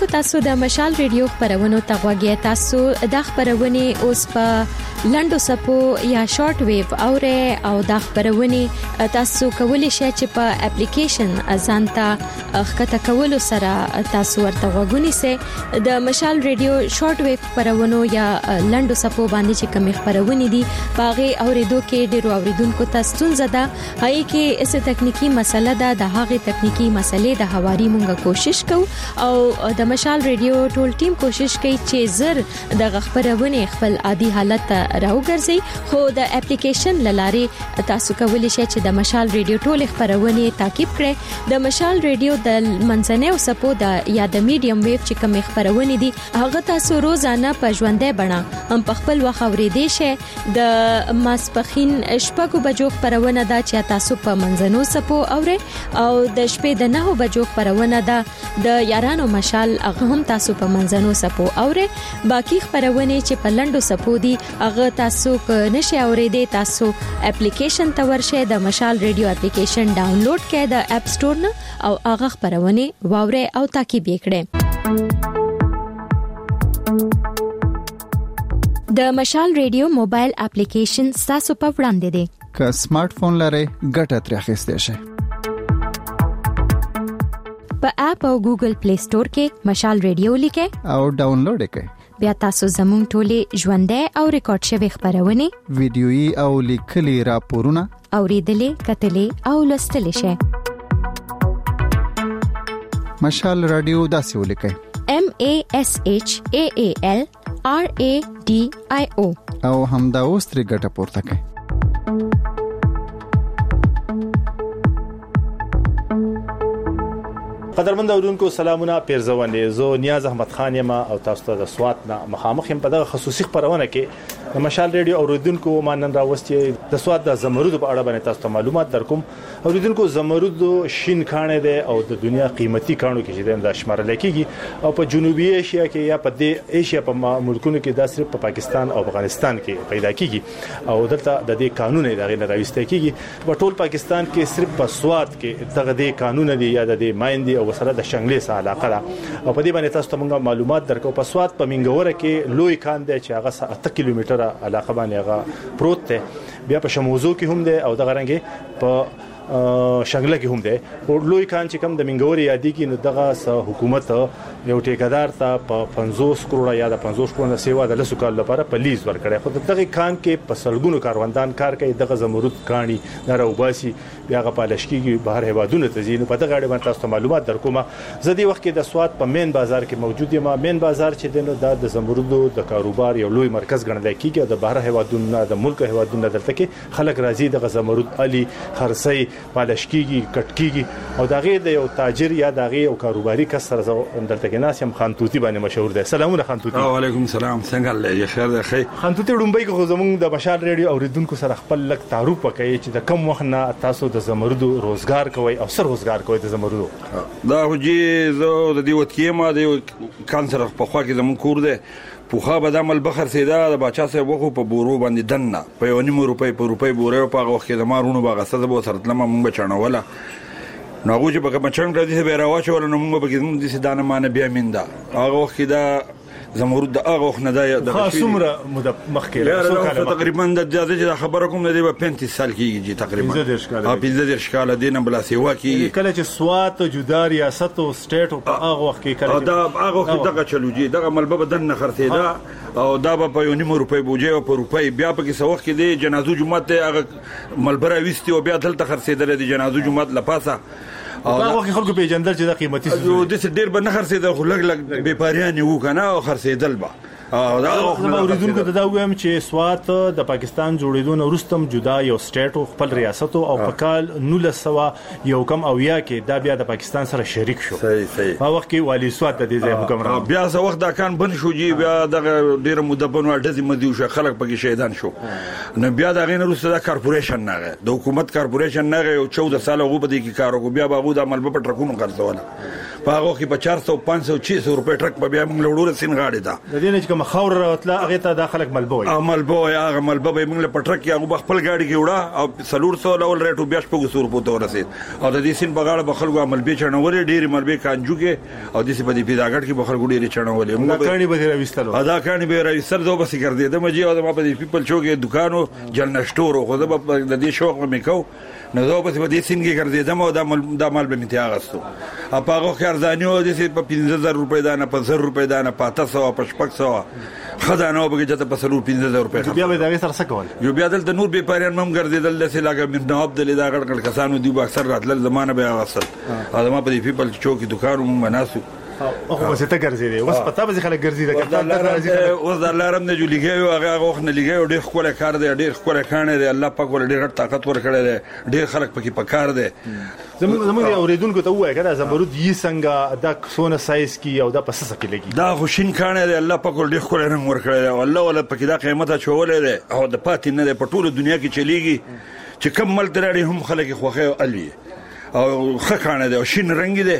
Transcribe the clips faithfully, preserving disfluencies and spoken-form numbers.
تاسو د مشال ریډیو خبرونو ته غوږی تاسو د خبرونه اوس په لندو سپو یا شارټ ویو اوره او د خبرونه تاسو کولی شئ چې په اپلیکیشن ازانتا خکته کولو سره تاسو ورته غوږونی سي د مشال ریډیو شارټ ویو خبرونو یا لندو سپو باندې چې کوم خبرونه دي باغې اوریدو کې ډیرو اوریدونکو ته ستونزه ده هي کې اس تکنیکی مسله ده د هغه تکنیکی مسلې د هواري مونږه کوشش کوو او د مشال ریډیو ټول ټیم کوشش کوي چې زر د خبرونه خپل عادي حالت راوګرځي خو د اپلیکیشن لاره تاسو کولی شئ چې د مشال ریډیو ټول خبرونه تعقیب کړئ د مشال ریډیو د منځنۍ او سپو د یا د میډیم ویو چې کوم خبرونه دي هغه تاسو روزانه په ژوندۍ بڼه هم په خپل وخت اورېدئ شئ د ماسپخین شپږو بجو خبرونه ده چې تاسو په منځنو سپو اورئ او د شپې د نهو بجو خبرونه ده د یارانو مشال هغه هم تاسو په منځنو سپو اوره باقی خبرونه چې په لندو سپو دي هغه تاسو ک نشي اوریدي تاسو اپلیکیشن ته ورشه د مشال ریډیو اپلیکیشن ډاونلوډ کړئ د اپ سٹور نه او هغه خبرونه واوره او تعقیب کړئ د مشال ریډیو موبایل اپلیکیشن تاسو په وړاندې دی که سمارټ فون لرئ ګټه ترې اخیستئ شئ په اپ او ګوګل پلی سٹور کې مشال ریډیو لیکئ او ډاونلوډ کړئ بیا تاسو زموږ ټولې ژوندۍ او ریکارډ شوی خبرونه ویډیويي او لیکلي راپورونه اوریدلې کتلې او لوستلې شئ مشال رادیو داسې ولیکئ M A S H A A L R A D I O او همدا اوس ترې ګټه پورته کړئ قدرمن اوریدونکو سلامونه پیرزوانې زه نیاز احمد خان یم او تاسو ته د سوات نه مخامخ یم په دغه خصوصي خبرونه کې د مشال ریډیو اوریدونکو مانن راوستي د سوات د زمرود په اړه باندې تاسو ته معلومات درکوم اوریدونکو زمرود شین کانه ده او د دنیا قیمتي کانو کې چې د شمارل کېږي او په جنوبي ایشیا کې یا په د ایشیا په ملکونو کې دا صرف په پاکستان او افغانستان کې پیدا کېږي او دلته د دې قانون د غیر راوستي کېږي په ټول پاکستان کې صرف په سوات کې دغه د قانون دی یا د مایندي او سره د شنګلې سره علاقه ده او په دې باندې تاسو ته موږ معلومات درکو په سوات په منګوره کې لوی کان دی چې هغه اته کیلومتره علاقه باندې هغه پروت دی بیا په شموزو کې هم دی او د غرنګي په شنګله کې هم دی او لوی کان چې کم د منګوري یادي کې نو دغه حکومت یو ټیکدار ته په پنځوس کروڑه یا د پنځوس کروڑه سیوا د لسو کال لپاره په لیز ورکړي خو دغه کان کې په سلګونو کاروندان کار کوي دغه زمرد کانی نه راوباسي بیا غ په لشکې بهر هوادونو ته ځي نو په دغه اړه باندې تاسو معلومات درکوم زه دی وخت کې د سوات په مین بازار کې موجود یم مین بازار چې دنه د زمردو د کاروبار یو لوی مرکز ګڼل کېږي د بهر هوادونو د ملک هوادونو دلته کې خلک راځي د زمرد علي خرسي پالشکیږي کټکیږي او دغه د یو تاجر یا دغه یو کاروباري کس سره دلته کې ناس هم خان توتی باندې مشهور دی سلامونه خان توتی وعلیکم السلام څنګه لې خیر ده خیر خان توتی ډومبای کو زمونږ د مشال ریډیو اوریدونکو سره خپل لک تعارف وکړي چې د کم وخت نه تاسو د زمردو روزګار کوي او سر روزګار کوي د زمردو دا هجی زه د دې وتکې ما د کانسر په خوا کې زمون کور دی پوخا به د عمل بخر سیدا د باچا صاحب وخو په بورو باندې دنه په یو نیمه روپۍ په روپۍ بورې په هغه وخت کې د مارونو باغ سره به سره تلم موږ بچنوله نو هغه چې په مچنګ راځي به راوچول نو موږ به کې د سیدانه مان بیا میندا هغه وخت کې دا زمرد د هغه وخت نه د خاصمره مخکې تقریبا د اجازه چې خبره کوم د پنځه سال کېږي تقریبا پنځه درش کال دینه بلا سیوا کې کله چې سوات جدا ریاست او سټیټ په هغه وخت کې کله دا هغه وخت دغه چلوږي دغه ملبه بدن خرڅیدا او دا په یو نیمه روپۍ بوجي او په روپۍ بیا په کې سوخ کې د جنازو جمعه ته هغه ملبره وستي او بیا دلته خرڅیدل د جنازو جمعه لپاسه هغه وخت خلکو په جندل چې د قیمتي سو د ډیر به نه خرڅیدل خو لګ لګ به پاریان یو کنه او خرڅیدل به او دا اوریدونکو ته دا وایم چې سوات د پاکستان جوړیدون وروستم جدا یو سټیټ او خپل ریاست او په کال نولس سوه یو کم او یا کې دا بیا د پاکستان سره شریک شو صحیح صحیح په وخت کې والی سوات د دې حکمران بیا څو وخت دا کان بن شو جی بیا د ډیر مدبن ورته مدیو شو خلک پکې شهیدان شو نو بیا دا غین روسه د کارپوریشن نه د حکومت کارپوریشن نه یو چودہ سال غو بده کې کارو بیا باغو د عمل په ټرکونو خرڅول هغه کې په چار سو پنځه سو چھ سو روپے ټرک په بیا موږ وړو سین غاړي دا د دې نه چې کوم خاور راوتله هغه ته داخلك ملبوي ملبو هغه ملبو به موږ په ټرک کې هغه خپل گاډي کې وړه او سلور سو لول ریټو بیا شپږ سو روپے ته ورسید او د دې سین بغاړه بخلګو عمل به چنولې ډېری ملبي کانجو کې او د دې په دې پیداګټ کې بخلګو ډېری چنولې موږ کانی به راوستلو ادا کانی به راوستل دوه بس کړ دې د مجي او د ما په دې پیپل چوکې دکانو جلن شټورو خو د دې شوق مې کو نو دا په دې سینګي کړ دې دمو دا مال دا مال به میته اغستو اپا هغه خیرزانیو دې په پنځه زره روپے دانه په زر روپے دانه په تاسو سو په شپږ سو خدانو به چې په سلور پنځه زره روپے بیا به دا سره سکول یو بیا دل د نور به پاريان مم ګرځیدل د سلاګه من نواب دل دا غړ غړ کسانو دی با اکثر راتل زمانه به اغستل ادمه په دې پیپل چوکې دکانو مناسو او بس ته ګرځي اوس پتا به خلک ګرځي دا کته اوس د الله رحم نه جوړیږي هغه هغه نه لګي ډېر خپل کار دی ډېر خپل کانه دی الله پاک ول ډېر طاقت ور کړی دی ډېر خلک پکې پکار دی زموږ زموږ اوریدونکو ته وایي کړه زمرود یې څنګه دا سونه سایز کی او دا پس سکه لګي دا خوشین کانه دی الله پاک ول ډېر خپل رنگ ور کړی دی الله ول پکې دا قیمته چولې دی او د پاتې نه په ټوله دنیا کې چلیږي چې کم مل درړي هم خلک خوخه الوي او خکانه دی او شین رنگ دی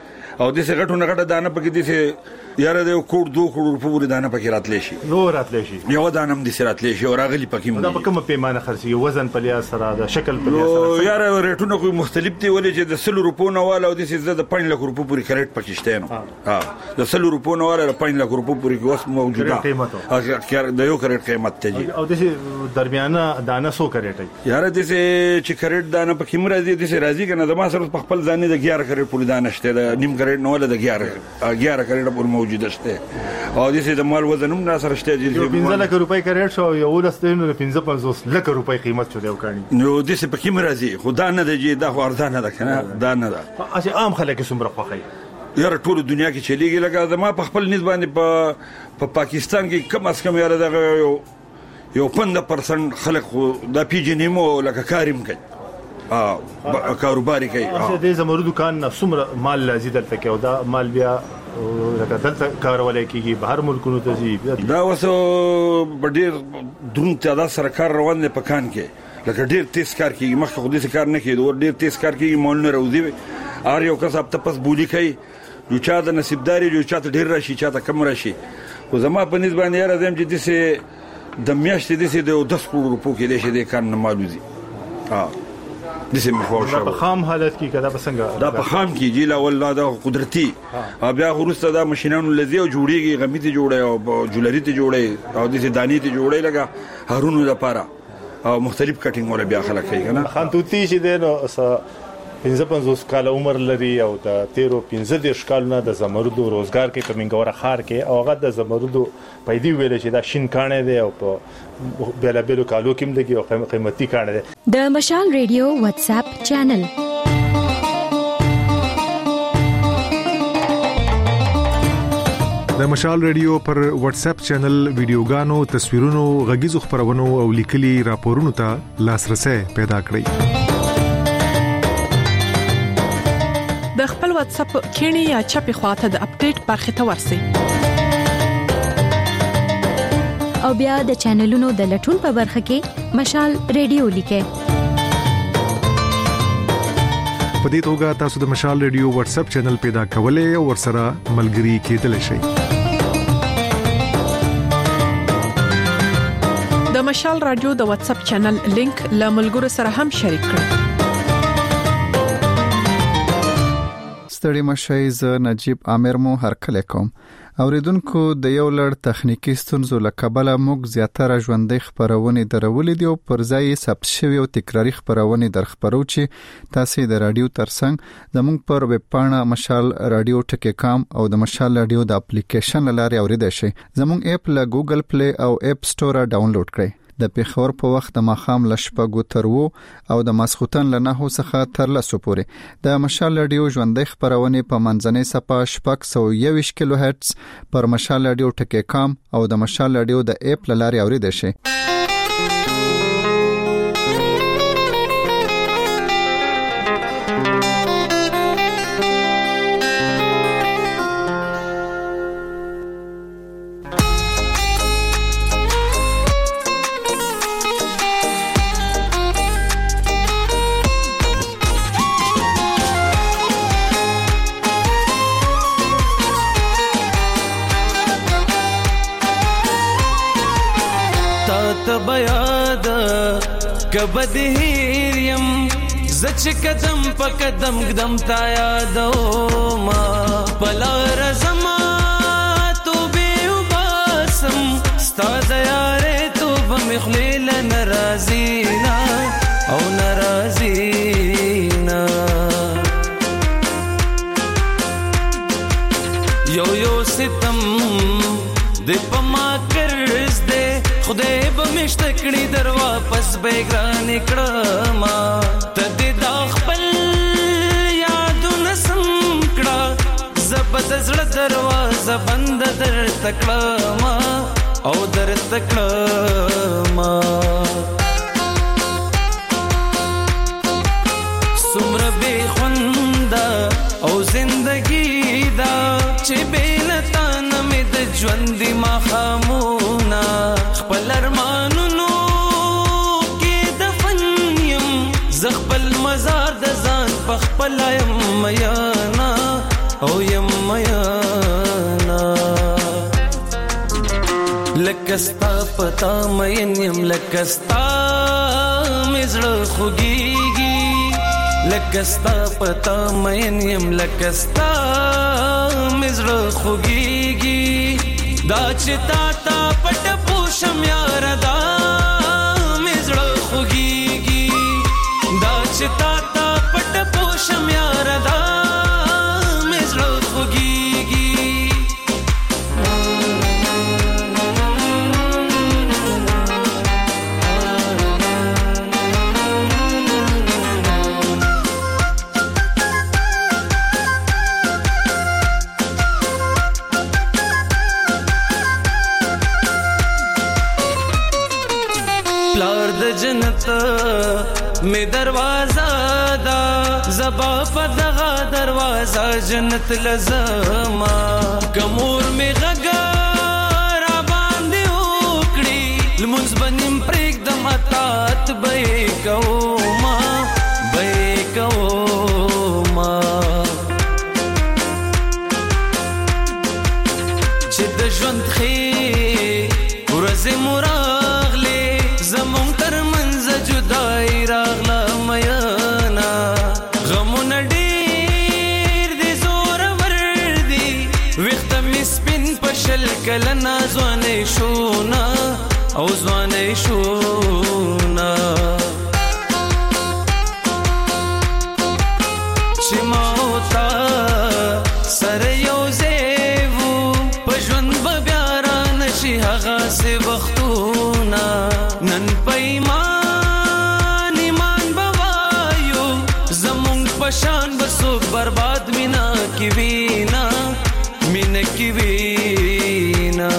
او دې څنګه ټونه غټه دانه پکې دي چې یاره د کوړ دوه کروڑ په پورې دانه پکې راتلې شي نو راتلې شي یو دانه هم دې راتلې شي او راغلي پکې دا په کومه پیمانه خرڅي وزن په لحاظ سره د شکل په لحاظ سره یاره ریټونه کوم مختلف دي ولې چې د سل روپو نه والا او د څه د پنځه لک روپو پورې کریټ پکې شته نو ها د سل روپو نه والا د پنځه لک روپو پورې اوس موجوده قیمت د یو کریټ قیمت ته دي او د درمیانه دانه سو کریټ یاره د چې کریټ دانه پکې مرزي د څه راځي کنه د ما سره په خپل ځانې د اګیار کریټ پورې دانه شته د نیم کریټ نه والا د اګیار اګیار کریټ پورې موجوده شته او دې سه د مال وزن هم ناسره شته چې پنځه لک روپۍ کریټ شو یو لستینو پنځه پنځوس لک روپۍ قیمت شو دی وکړي نو دې سه پکې مرزي خدا نه دی دا خو ارزانه ده کنه دا نه ده اسی عام خلک سمره خوخی یاره ټول دنیا کې چلیږي لکه زما په خپل نسبت باندې په په پاکستان کې کم از کم یاره دغه یو یو پنځه پرسنټ خلک د پیجنیمو لکه کاریم کوي اه کاروباري کوي اه دې زمرو دکان نه سمره مال لازم دلته کې او دا مال بیا لکه دلته کارولای کیږي بهر ملکونو ته ځي دا وسو ډېر درون تعداد سره کار روان دي پکان کې لکه ډېر تیز کار کوي مخکې خو دې کار نه کوي ور ډېر تیز کار کوي مول نه راوځي ار یو کس اب تپس بولی کوي یو چا د نصیبداري یو چا ته ډېر راشي چا ته کم راشي خو زما په نسبت باندې یاره زم چې دسه د میاشتې دسه د دس کروڑ روپو کې لشي د کار نه مالوزي ها دسه مخوشه په خام حالت کې کدا بسنګ دا په خام کې جیلا والله دا قدرتي بیا غروسته دا ماشينانو لذي او جوړيږي غمیته جوړي او جولري ته جوړي او دسه دانی ته جوړي لگا هارونو لپاره او مختلف کټینګ ولا بیا خلک کوي کنه خان توتی چې دنو پنځه پنځوس کال عمر لري او د تیرو پنځه دیرش کالونه د زمردو روزګار کې په منګوره خار کې او هغه د زمردو پیدا ویل چې دا شین کانه دی او په بیل بیل کالو کې مدګي او قیمتي کانه دی د مشال ریډیو واتس اپ چینل د مشال ریډیو پر واتس اپ چینل ویډیوګانو تصویرونو غږیزو خبرونو او لیکلي راپورونو ته لاسرسي پیدا کړئ د خپل واتس اپ کینی یا چپی خواته د اپډیټ برخه ته ورسئ او بیا د چینلونو د لټون په برخه کې مشال ریډیو لیکه په دې توګه تاسو د مشال ریډیو واتس اپ چینل پیدا کولای او ورسره ملګري کېدلی شئ د مشال رادیو د واتس اپ چینل لینک له ملګرو سره هم شریک کړئ ستړي مشي ز نجيب عامر مو هرکله کوم اوریدونکو د یو لړ تخنیکی ستونزو لکبله موږ زیاتره ژوندۍ خبرونه درولې دي او پر ځای ثبت شوی او تکراری خبرونه در خبرو چې تاسو د رادیو ترڅنګ زموږ پر ویب پاڼه مشال رادیو ټکی کام او د مشال رادیو د اپلیکیشن لارې اوریدئ شئ زموږ اپ له ګوګل پلی او اپ سٹور ډاونلوډ کړئ د پیښور په وخت د ماخام لشپګو ترو او د ماسختن لنهو څخه تر لسو پورې د مشال رادیو ژوندۍ خبرونه په منځنۍ صفه شپږ سو یوویشت کیلو هرتز پر مشال رادیو ټکی کام او د مشال رادیو د اپ لارې اوریدئ شئ بیاد کبد هیریم زچ قدم په قدم قدم تا یادو ما پلا رزما تو به وباسم ستاد یاره تو بمخلیل ناراضینا او ناراضینا یو یو ستم د پما کرز دے خدای به مشتکړي در واپس بیگران کړما تد دا خپل یادونه سم کړه زبد زړه دروازه بند در تکړما او در تکړما سمر به خوندا او زندگی دا چې بیلتا نمې د ژوند ما خامونا خپل ارمانونو کې دفن یم زخپل مزار د ځان په خپل یم میانا او یم میانا لکستا پتا مین یم لکستا مزړه خوږیږي لکستا پتا مین یم لکستا مزړه خوږیږي دا چې تا تا پټ پوشم یار دا مزړه خوږیږي دا چې تا تا پټ پوشم یار دا مزړه خوږیږي جنت میں دروازہ دا زبا پدغا دروازہ جنت لزما کمور میں غگا را باندې وکړي لمونځ بنیم پرېږ دم اطاعت به یې کوما به یې کوما چې د ژوند ښې ورځې مو راغلې زمونږ تر منځ جدای راغله میانا غمونه ډېر دي زورور دي ویښته مې سپین په شل کلنه ځوانۍ شونا او ځوانۍ شونا چې ما او تا سره یو ځای وو په ژوند به بیا رانشي هغسې وختونه نن په ایمان ایمان بوایو زمونږ په شان به څوک برباد مینا کې وینا مینا کې وینا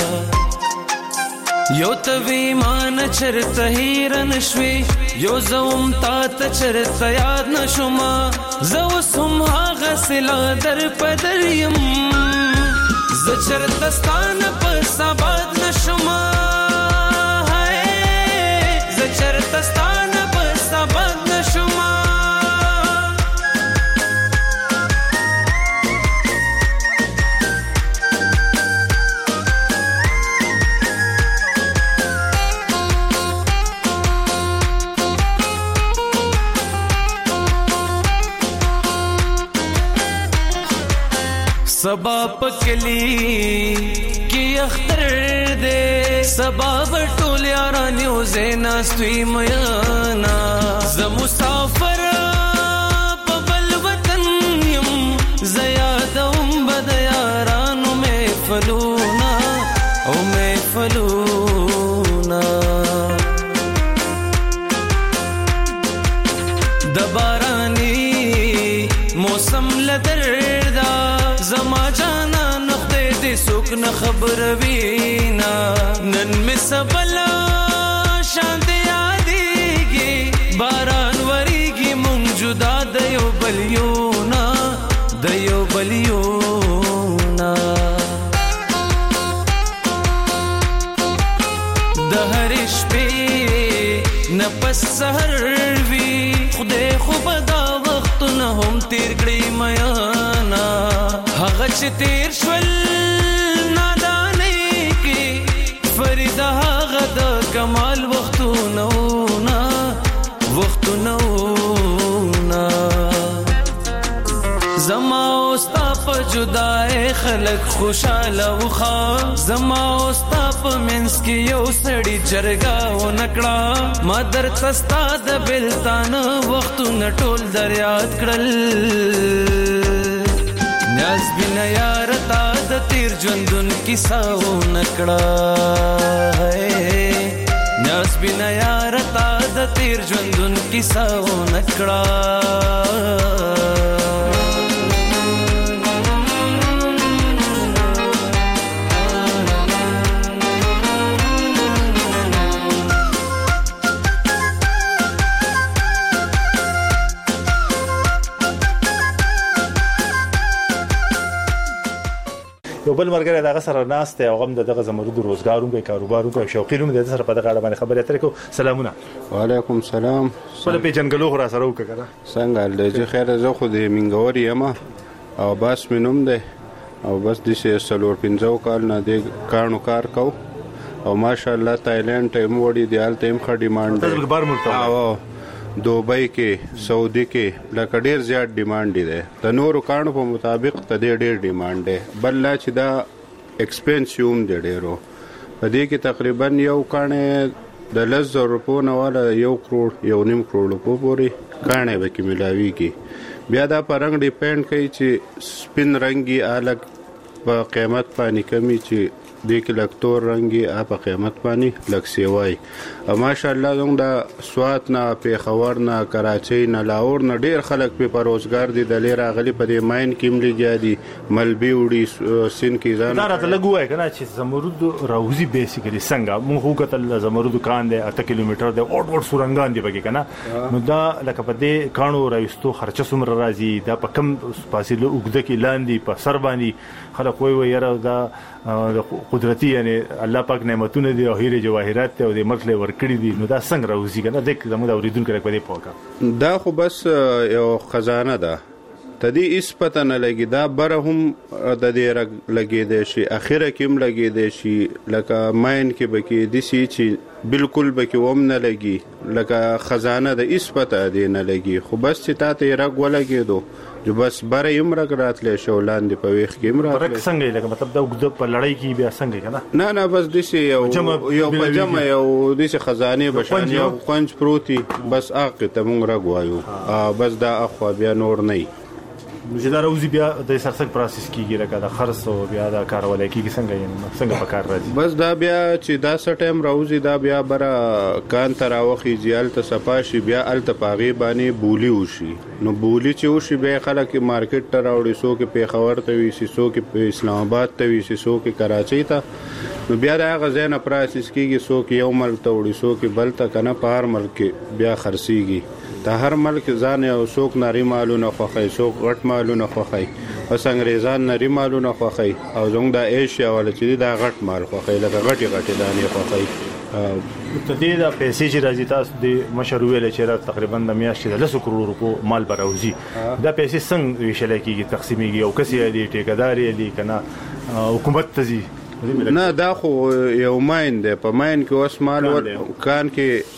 یو ته ایمان چرته هیر نشوي یو زوم تا ته چرته یاد نشوما زه اوس هم هغسې لا در په در یم زه چرته ستا نه په سباد نشوما چرته ستا نه په سبد نشوما سبا پکلی کی اختر دے سبا بټول یارانیو زینا ستوی میانا ز مسافر په بل وطن یم زیادوم بد یارانو محفلونا او محفلونا د بارانی موسم لدردا زما جانا نخته دې سوک نه خبر وینا نن می سبلا شانت یادېږي باران وریږي مونږ جدا د یو بلیونا د یو بلیونا د هر شپې نه پس سحر وی خدای خو به دا وختونه هم تیر کړي میانا هغه چې تیر شول نادانۍ کې فرید هغه د کمال وختونه نا وختونه نا زما اوستا په جدای خلق خوشاله وخا زما اوستا په منس کې یو سړی جرګا و نکړه ما در تستا د بلتان وختونه ټول دریاد کړل نیاز بنا یار تا د تیر ژوندون کیسه و نکړه نیاز بنا یار تا د تیر ژوندون کیسه و نکړه یو بل مرګره دغه سره ناشته او غم دغه زمرد روزګارو کوي کاروبارو کوي شوقینو د سره په دغه اړه باندې خبرې اترې کو سلامونه وعلیکم سلام په پیجنګلو خو را سره وکړه څنګه لږه خیر زه خو د منګوري یم او بس مينوم ده او بس د سه سلور پنځو کال نه د کارونو کار کو او ماشاءالله تایلند ټیم وړي دی حالت هم خ ډیماند ده بل ملک او دوبۍ کې سعودي کې لکه ډیر زیات ډیماند دی د نورو کارونو په مطابق ته ډیر ډیماند دی بل لا چې دا ایکسپنسیوم دی ډیرو په دې کې تقریبا یو کانه د لزر روپو نه والا یو کروڑ یو نیم کروڑ روپو پورې کانه به کې ملاوي کې بیا دا په رنګ ډیپند کوي چې سپین رنگي الګ په قیمت باندې کمی چې دې کې لکتور رنگي په قیمت باندې لک سیوای او ماشاءالله زموږ د سوات نه پیښور نه کراچۍ نه لاهور نه ډیر خلک په روزګار دي د لیر غلي په دې ماين کې ملي دي ملبي وړي سین کې ځان دا راته لګوي کنه چې زمرد راوزي بیسیکلی څنګه موږ کتل زمرد کان دی اته کیلومتر دی اوټ اوټ سورنګان دی بګی کنه نو دا لکه په دې کانو راوستو خرچه سومره راځي دا په کم فاصله وګده کې لاندې په سر باندې خلک وای وای یاره دا قدرتي یعنی الله پاک نعمتونه دي او هیره جواهرات او د ملک له ورکړي دي نو دا څنګه راوځي کنه د زموږ د اوریدونکو لپاره په دې پوکا دا خو بس یو خزانه ده تدی اس پته نه لګي دا بره هم د دې لګي دی شي اخره کې هم لګي دی شي لکه ماين کې بکی دي شي چې بالکل بکی ووم نه لګي لکه خزانه د اس پته دی نه لګي خو بس چې تاسو رګ ولګي دو جو بس بره یم رګ راتلې شو لاندې په ویخ کې یم راتلې رګ څنګه لکه مطلب دا وګد په لړۍ کې بیا څنګه کنه نه نه بس دسی یو یو پجامه یو دسی خزانه بشان یو قنج پروتي بس اقه ته مونږ رګ وایو بس دا اخو بیا نور نه چې دا راوځي بیا د سرسک پروسس کیږي لکه دا خرڅ او بیا دا کارولای کیږي څنګه یې څنګه په کار راځي بس دا بیا چې دا سټیم راوځي دا بیا برا کان تر واخی جیل ته صفاشي بیا ال تپاغي باندې بولی وشي نو بولی چې وشي به خلک مارکیټ ته راوړي سو کې پیښور ته وي سو کې په اسلام آباد ته وي سو کې کراچۍ ته نو بیا دا غزنه پروسس کیږي سو کې یو ملک ته وړي سو کې بل ته کنه په هر ملک بیا خرسيږي ته هر ملک ځان او سوک ناری مالونه خوخی سوک غټ مالونه خوخی اوس انګریزان ناری مالونه خوخی او زموږ د ایشیا ول چې دا غټ مال خوخی لکه غټي غټي دانې خوخی ته دې د پیسې چې راځي تاسو د مشروع ویل چې تقریبا د میاشتې د لس کروڑ روپو مال براوزي دا پیسې څنګه ویشل کیږي تقسیمېږي او کسي دي ټیکداري دي کنه حکومت تزي نه دا خو یو ماين دی په ماين کې اوس مال کان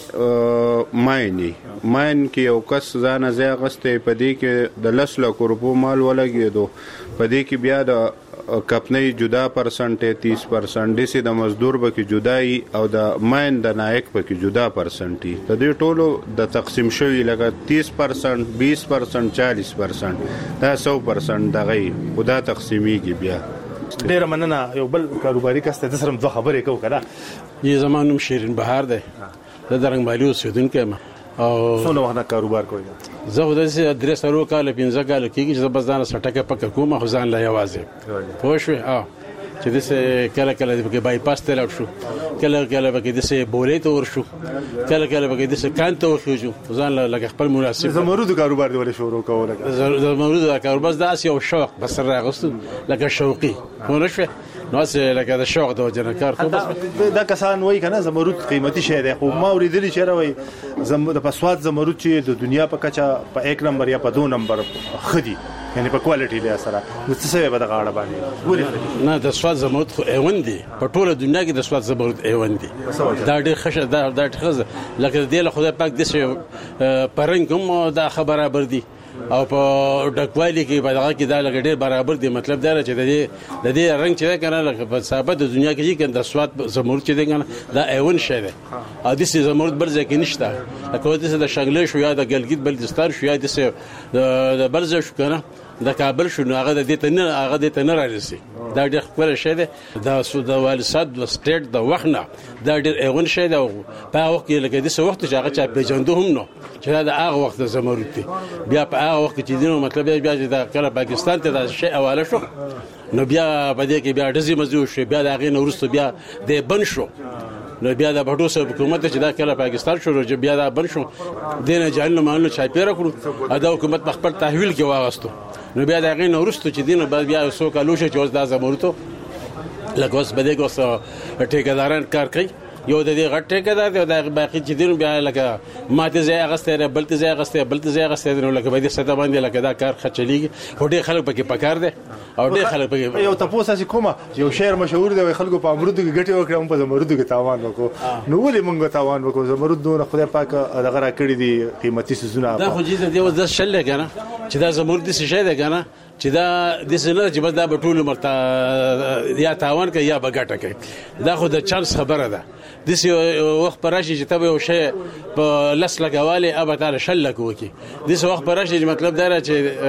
کې مايني ماين کې یو کس ځان ځای غسته په دې کې د لس لک روپو مال ولګېدو په دې کې بیا د کپنۍ جدا پرسنټ تیس پرسنټ دي سي د مزدور به کې جدای او د ماين د نایک به کې جدا پرسنټي د دې ټولو د تقسیم شوی لکه تیس پرسنټ بیس پرسنټ چالیس پرسنټ دا سو پرسنټ دغه خدا تقسیمیږي بیا ډیر مننه یو بل کاروباري کسته د سره دوه خبرې کو کړه یی زمانوم شیرین بهار ده د درنګ مالیو سودونکو ما او څونه وخت کاروبار کوي زه د دې ادرس ورو کال پنځه کال کېږي چې بس ځان سټکه پک کوم خو ځان لا یوازې پوه شو اه چې دسه کله کله به بای پاس ته لاړ شو کله کله به دسه بولې ته ور شو کله کله به دسه کان ته وخیجو ځان لکه خپل مناسب زمرد کاروبار دی ولې شروع کوله زمرد کاروبار داس یو شوق بس راغستو لکه شوقي ونه شو نو څه لکه د شوق د وجنه کار خو بس دا کسان وایي کنه زمرد قیمتي شی دی خو ما اوریدلی چې راوي زمرد په سواد زمرد چې د دنیا په کچا په یک نمبر یا په دو نمبر خدي یعنی په کوالټي له سره نو څه به د غاړه باندې ولې نه د سواد زمرد خو ایوان دي په ټوله دنیا کې د سواد زمرد ایوان دي دا ډېر خشه دا دا خزه لکه د له خدای پاک د څه پرنګ هم دا خبره بر دي او په ډکوالي کې په دغه کې دا لګ ډېر برابر دي مطلب دا چې د دې د دې رنگ چې کنه لکه په ثابت د دنیا کې چې د سواد زمرد چې دی کنه دا ایون شی دی او د سي زمرد بل ځکه نشته لکه د شنګلې شو یا د ګلګیت بلتستان شو یا د برز شو کنه د کابل شو هغه د دې ته نه هغه د ته نه راځي دا ډېر خپل شی دی دا سود والصد د سټیټ د وخنه دا ډېر ایون شی دی په وخت کې لکه د څه وخت چې هغه چا پیژندو هم نو چې دا هغه وخت زمرد دی بیا په هغه وخت چې دینو مطلب بیا چې دا کله پاکستان ته دا شی حواله شو نو بیا په دې کې بیا دزي مزو شو بیا دا غي نو ورسته بیا د بن شو نو بیا د بټو سره حکومت چې دا کله پاکستان شروع چې بیا دا بن شو دینه جهنم مانلو چای پیره کړو ادا حکومت په خپل تحویل کې واغستو نو بیا دا غي نو ورسته چې دینه بیا سو کالو چې اوس دا زمورته لکه اوس بده کوس ټیکداران کار کوي یو د دې غټه کې دا د باقي چې دین بیا لکه ماته ځای غسته بلته ځای غسته بلته ځای غسته نو لکه به دې ساده باندې لکه دا کار خچلېږي او ډېر خلک پکې پکار دي او ډېر خلک پکې یو تاسو چې کومه یو شعر مشهور دی خلکو په امرود کې ګټي وکړم په زمرد کې تاوان وکړو نو ولې مونږ تاوان وکړو زمرد نو خدای پاک دغه را کړی دی قیمتي سيزونه دا خو جیته دی وځ شل کنه چې دا زمرد څه شي دی کنه چې دا د سره چې بس دا په ټولو مرته یا تاوان کوي یا بغټه کوي دا خو د چانس خبره ده د سی وخت پراشي چې تبه یو شی په لس لګواله ابه تعالی شل کوي د سی وخت پراشي مطلب دا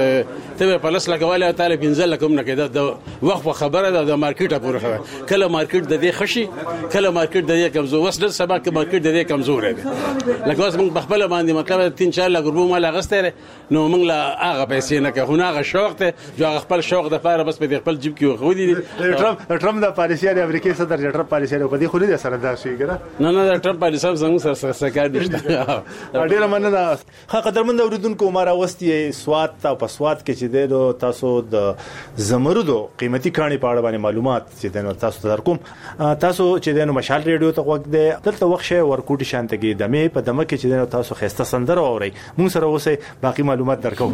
چې تبه په لس لګواله تعالی پنځل کوم نه کېده د وخت په خبره ده د مارکیټه پوره خبره کله مارکیټ د دې خشي کله مارکیټ د دې کمزور وسل سبا کې مارکیټ د دې کمزور دی لکه اوس موږ خپل باندې مطلب تین چار لګ روپو مال غسته نو موږ لا هغه پیسې نه که هغه شوق ته جو خپل شوق د پاره بس په خپل جيب کې خو دي ټرمپ ټرمپ د پالیسي د امریکای صدر ټرمپ پالیسي په دې خو نه سره دا شي ګره نه نه ټرمپ پالیسي څنګه سره سره سره کار نشته ډیره مننه ها قدرمن اوریدونکو مارا وستي سواد تا په سواد کې چې د تاسو د زمردو قیمتي کاني په اړه باندې معلومات چې د تاسو در کوم تاسو چې د مشال ریډیو ته وخت دی دلته وخت شي ورکوټي شانتګي دمه په دمه کې چې تاسو خسته سندره اوري مون سره اوسه باقي معلومات درکو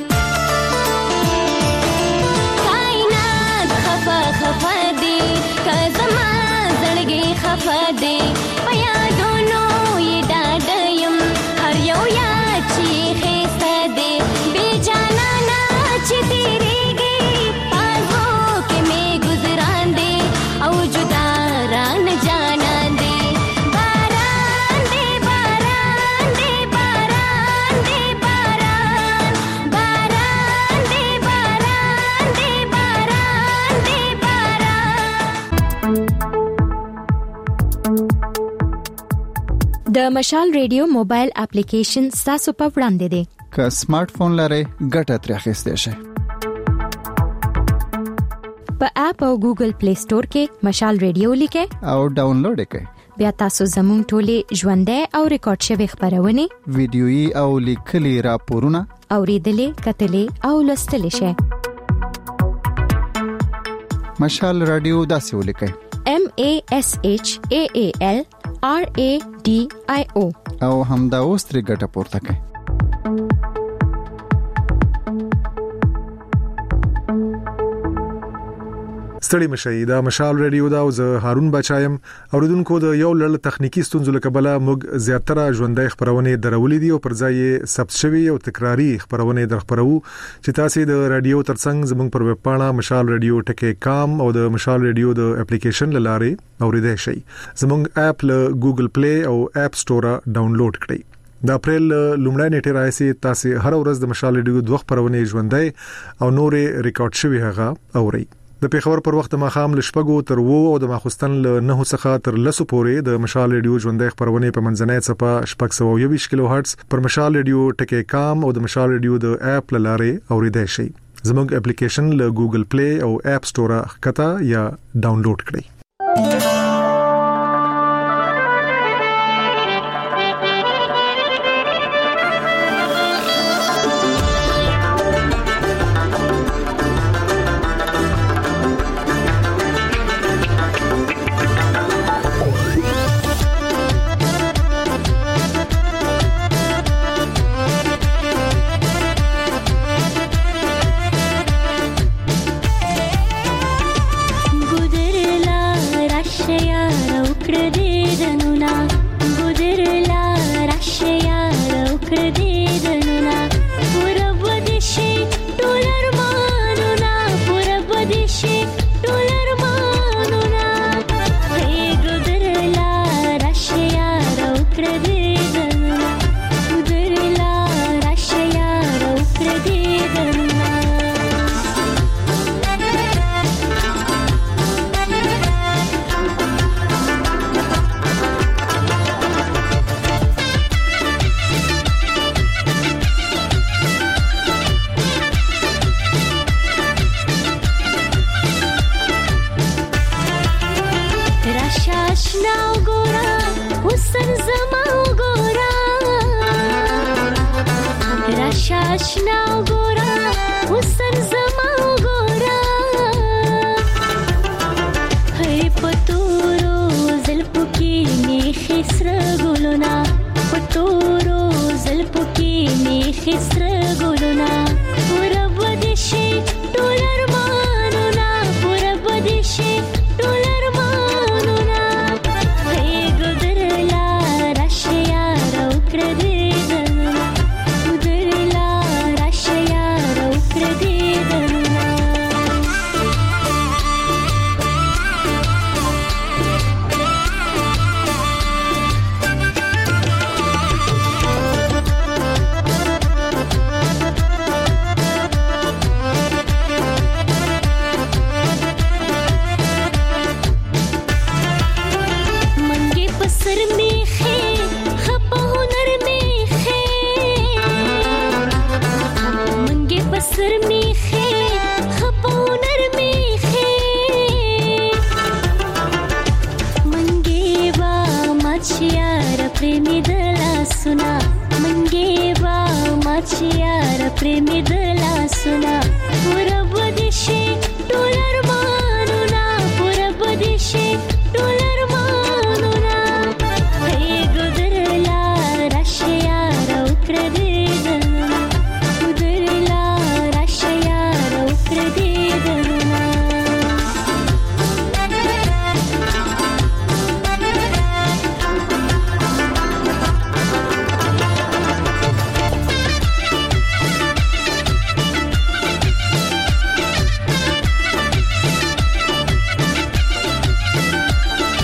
کائنات خفا خفا دی د مشال ریډیو موبایل اپلیکیشن تاسو په وړاندې دی. که سمارټ فون لرئ ګټه ترې اخیستئ شئ. په اپ او ګوګل پلی سٹور کې مشال ریډیو لیکئ او ډاونلوډ کړئ. بیا تاسو زموږ ټولې ژوندۍ او ریکارډ شوی خبرونه ویډیويي او لیکلي راپورونه اوریدلې کتلې او لوستلې شئ. مشال رادیو داسې ولیکئ: M A S H A A L R A D I O او همدا اوس ترې ګټه پورته کړئ. ستړي مشي دا مشال ریډیو دا او زه هارون بچایم. اوریدونکو د یو لړ تخنیکی ستونزو له کبله موږ زیاتره ژوندۍ خبرونه درولې دي او پر ځای ثبت شوی او تکراری خبرونه درخبرو چې تاسو د رادیو ترڅنګ زموږ پر ویب پاڼه مشال ریډیو ټکی کام او د مشال ریډیو د اپلیکیشن لاره اوریدای شئ. زموږ اپ له ګوګل پلی او اپ سٹور ډاونلوډ کړئ. د اپریل لومړی نیټه راځي تاسو هر ورځ د مشال ریډیو دوه خبرونه ژوندۍ او نورې ریکارډ شوی هغه اورئ. د پیښور پر وخت ماخام لشپګو تر وو او د ماخستن له نه څخه تر لسو پورې د مشال ریډیو ژوندۍ خبرونه په منځنۍ صفه شپږ سوه یوویشت کیلو هرتز پر مشال ریډیو ټکی کام او د مشال ریډیو د اپ لاره اوریدای شئ. زموږ اپلیکیشن له ګوګل پلی او اپ سٹور ښکته یا ډاونلوډ کړئ.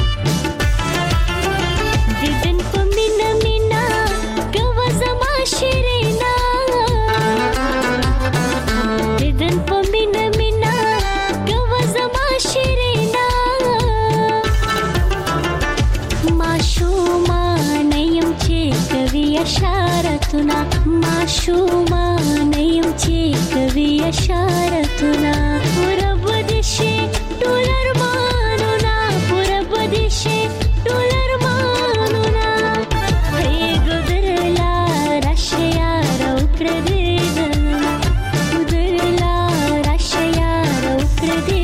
she اشارتنا معشومان یم چې کوي اشارتنا پورا بدشي ټول ارمانونه پورا بدشي ټول ارمانونه هي ګدرلا راشیا رو کړ دې ګدرلا راشیا رو کړ دې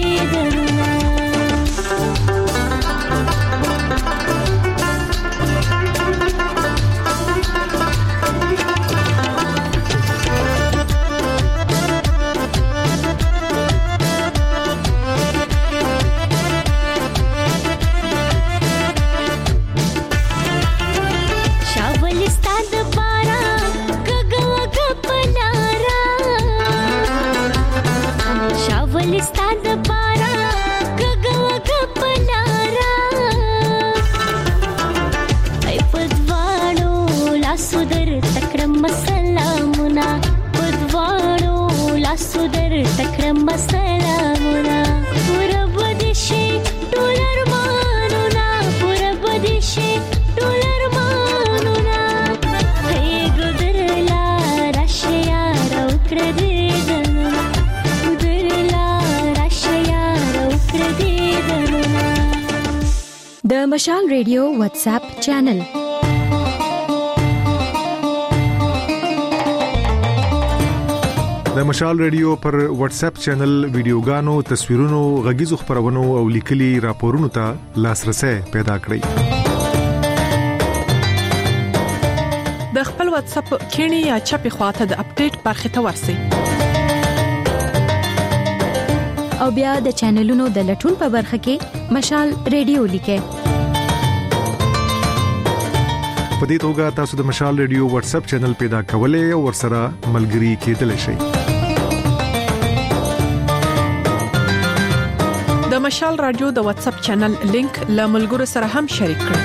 د مشال ریډیو واتس اپ چینل د مشال ریډیو پر واتس اپ چینل ویډیوګانو، تصویرونو، غږیزو خبرونو او لیکلي راپورونو ته لاسرسي پیدا کړئ. د خپل واتس اپ کینی یا چپی خواته د اپډیټ برخه ته ورسئ او بیا د چینلونو د لټون په برخه کې مشال ریډیو لیکئ. په دې توګه تاسو د مشال ریډیو واتس اپ چینل پیدا کولای او ورسره ملګري کېدلی شئ. د مشال رادیو د واتس اپ چینل لینک له ملګرو سره هم شریک کړئ.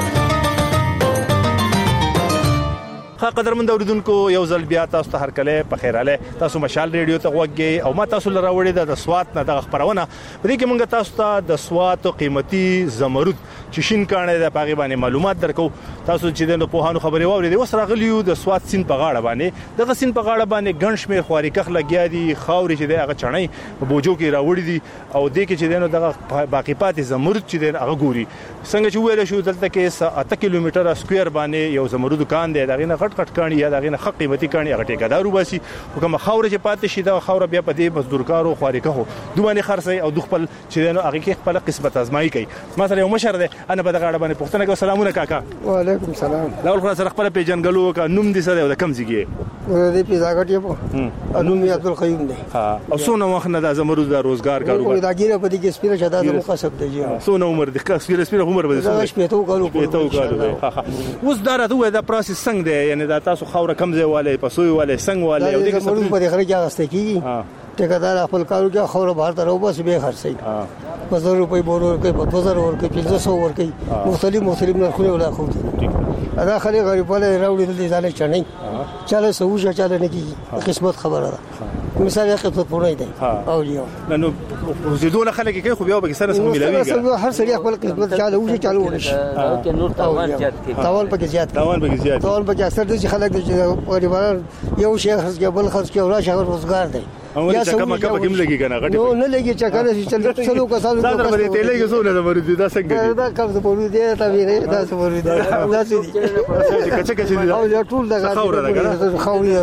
ښه قدرمن اوریدونکو، یو ځل بیا تاسو ته هرکله په خیراله تاسو مشال ریډیو ته وګورئ او ما تاسو لپاره وړي د سوات نه د خبرونه په دې کې مونږ تاسو ته د سوات قیمتي زمرد چې شین کانه د پاغي باندې معلومات درکو. تاسو چې د پوهانو خبري واورئ د وسره غلیو د سوات سین په غاړه باندې د غسین په غاړه باندې ګنشمیر خواري کخ لګیا دي، خاوري چې دغه چړنۍ په بوجو کې راوړي دي او د کې چې دغه باقی پاتې زمرد چې دغه ګوري څنګه چې ویل شو دلته کې اته کیلومتر سکوير باندې یو زمرد دکان دی، دغه نه غټ غټ کانی یا دغه نه حق قیمتي کانی هغه ټیکادارو باسي کومه خاور چې پاتې شي دا خاور بیا په دې مزدورکارو خواري کخو دوه نه خرڅي او د خپل چې دغه هغه کې خپل قسمت ازمایي کوي. مثلا یو مشر دی انا په دغه اړه باندې پوښتنه کوم. سلامونه کاکا. وعلیکم سلام. دا ول خلاص خپل پیجنګلو کا نوم دي سره د کم ځګي دې پیزاګټ یې په نوم یې عبدالقیوم دی. ها او څونه وخت نه د زمرد د روزګار کاروبار دا ګیره په دې کې سپیره شاده د مقصد دی. څونه عمر د سپیره سپیره عمر به دا شپته کالو شپته کالو. اوس دا راته دا پروسس څنګه دی؟ یعنی دا تاسو خاور کم ځای والے پسوي والے څنګه والے او دې کې سمون په خره کې غسته کیږي. ټیکادار خپل کارو کې خاور بهر ته راو بس به خرڅي په زر روپۍ بورو کې په دوه زره ورکې پنځه سوه ورکې مختلف مختلف نرخونه ولا خو ادا خلک غریبانه راوړي دي ځاله چنې چاله سوجا چاله نه کیږي قسمت خبره ده. مثال یې قسمت پورې دی او یو نو زیدونه خلک کې خو بیا به سره سم ملويږي. هر سړي خپل قسمت چاله وږي چاله ونشي او نور تاوان زیات کوي. تاوان پکې زیات تاوان پکې زیات تاوان پکې اکثر د خلک د غریبانو یو شي خرڅ کې بل خرڅ کې او راشه روزګار دی یا کما کما کوم لګي کنه غټي نو نه لګي چې کنه چې چلو کسانو دا درې تلې کې څونه نمبر دي دا څنګه دا کم څه پورې دی دا ویره دا څه پورې دی دا څه دي کچه کچه دي او یا ټول دغه خوره ده کنه خوره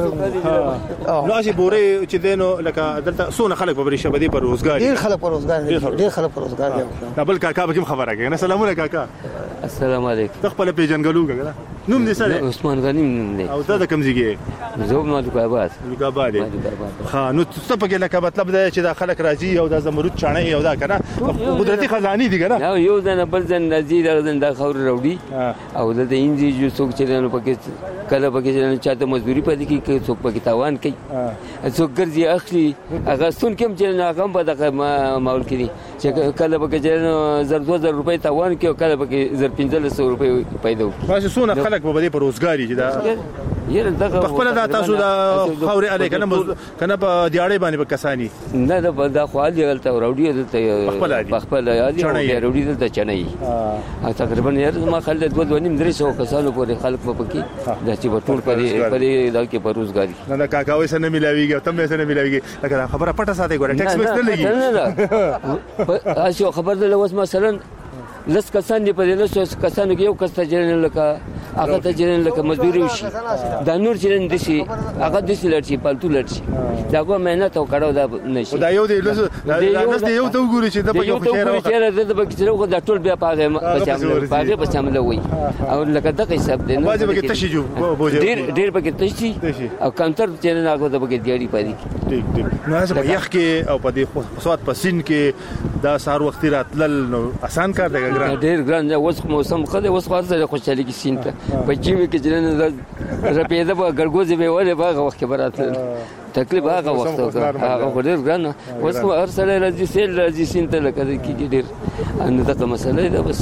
نو چې بورې چې دینو لکه دلته څونه خلک په بریښه بدی پر روزګار ډیر خلک پر روزګار دي ډیر خلک پر روزګار دي. بل کاکا به کوم خبره کوي؟ سلامونه کاکا. السلام علیکم. خپل پیجنګلو کنه نوم دې سره عثمان غنیم نوم دی. او دا د کوم ځای زوب نو د کابل کابل ها نو څه په کې لکه مطلب دا چې دا خلک راځي او دا زمرد چانه یو دا کنه قدرتي خزاني دي کنه یو ځنه بل ځنه راځي دا ځنه خور وروړي او د انځي جو څوک چې نو پکې کله پکې چې چاته مزدوري پدې کې څوک پکې تاوان کوي څوک ګرځي اخلي هغه ستون کوم چې ناکام په دغه ماحول کې چې کله پکې چې زر دوه زر روپۍ تاوان کوي کله پکې زر پنځه سوه روپۍ پیدا وي. بس څونه خلک خلک په دې پروزګاری چې دا یره دغه خپل دا تاسو دا خوري اله کنه کنه په دیاړې باندې په کسانی نه دا دا خو علي غلطه وروډي دلته خپل یادي وروډي دلته چنای ا تقریبا یره ما خلک دوه دوه نیم درې سو کسانو پورې خلک په پکې د چې ټول په په دا کې پروزګاری نه دا کاکاوي سره ملاويږي تم سره ملاويږي لکه خبره پټه ساتي ګوره ټیکس مکس نه لګي نه نه اسو خبر ده لوس مثلا لس کسان دی په دې لس کسانو کې یو کس ته جنن لکه هغه ته جنن لکه مزدوري وشي دا نور جنن دي شي هغه د سي لړشي پالتو لړشي دا کو مهنت او کړو دا نشي دا یو دی لس دا نس دی یو ته وګوري چې د په یو خیر او خیر د په کې څو دا ټول بیا پاګه بچامل پاګه بچامل وای او لکه دغه حساب دی باځي به کې تشي جو ډیر ډیر به کې تشي او کانتر جنن هغه د به کې دیړي پدې ټیک ټیک نو زه یخ کې او په دې خصوصات پسین کې دا سار وخت راتلل نو آسان کار دی ډیر ګران اوس موسم خله اوس خاصه خوشالي کې سین ته په چیمه کې جنن رپیده په ګرګوزي به وله باغه وخت براتل تکلیف هغه وخت هغه ډیر ګران اوس هر سره راځي سیل راځي سین ته لکه کې ډیر ان دغه مسله ده بس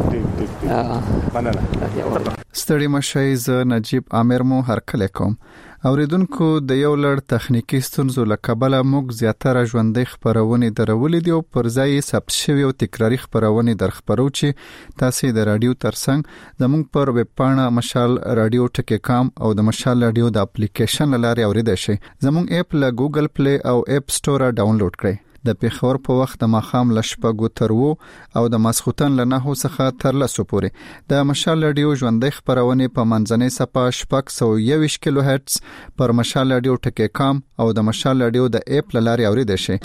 ستړي مشي ز نجيب عامر مو هرکله کوم اوریدونکو د یو لړ تخنیکی ستونزو لکبله موږ زیاتره ژوندۍ خبرونه درولې دي او پر ځای ثبت شوی او تکراری خبرونه درخبرو چې تاسو د رادیو ترڅنګ زموږ پر ویب پاڼه مشال رادیو ټکی کام او د مشال رادیو د اپلیکیشن لارې اوریدئ شئ زموږ اپ له ګوګل پلی او اپ سٹور ډاونلوډ کړئ د پیښور په وخت د ماخام لشپګو ترو او د ماسختن لنهو څخه تر لسو پورې د مشال رادیو ژوندۍ خبرونه په منځنۍ صفه شپږ سوه یوویشت کیلو هرتز پر مشال رادیو ټکی کام او د مشال رادیو د اپ لارې اوریدئ شئ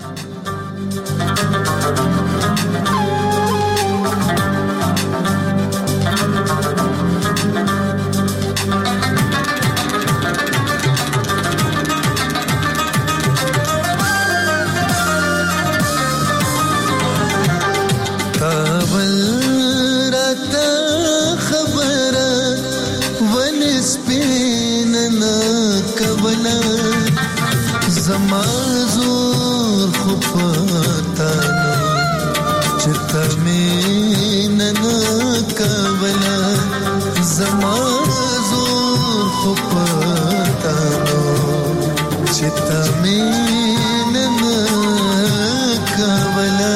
زمازور خپتا چتا مینن کبلا زمازور خپتا چتا مینن کبلا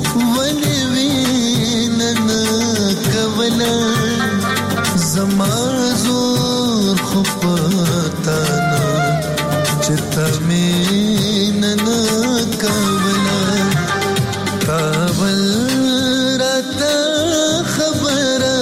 Zaman خو پتا نه چې تمین نه کولا کابل راته خبره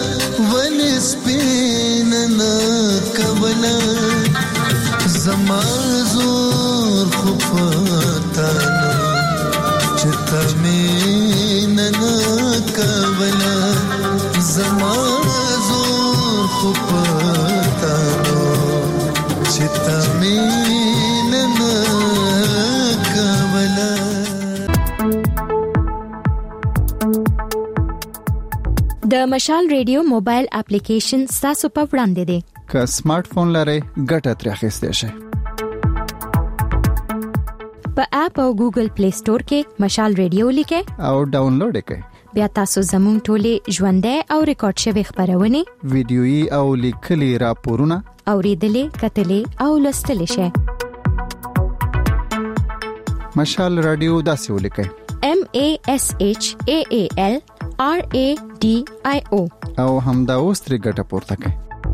ونسپین نه کولا زما زور خو پتا نه چې تمین نه کولا زما زور خو پتا نه چې تمین نه کولا. د مشال ریډیو موبایل اپلیکیشن تاسو په وړاندې دی. که سمارټ فون لرئ ګټه ترې اخیستئ شئ. په اپ او ګوګل پلی سٹور کې مشال ریډیو لیکئ او ډاونلوډ کړئ. بیا تاسو زموږ ټولې ژوندۍ او ریکارډ شوی خبرونه ویډیويي او لیکلي راپورونه اوریدلې کتلې او لوستلې شئ. مشال رادیو داسې ولیکئ: M A S H A A L R A D I O او همدا اوس ترې ګټه پورته کړئ.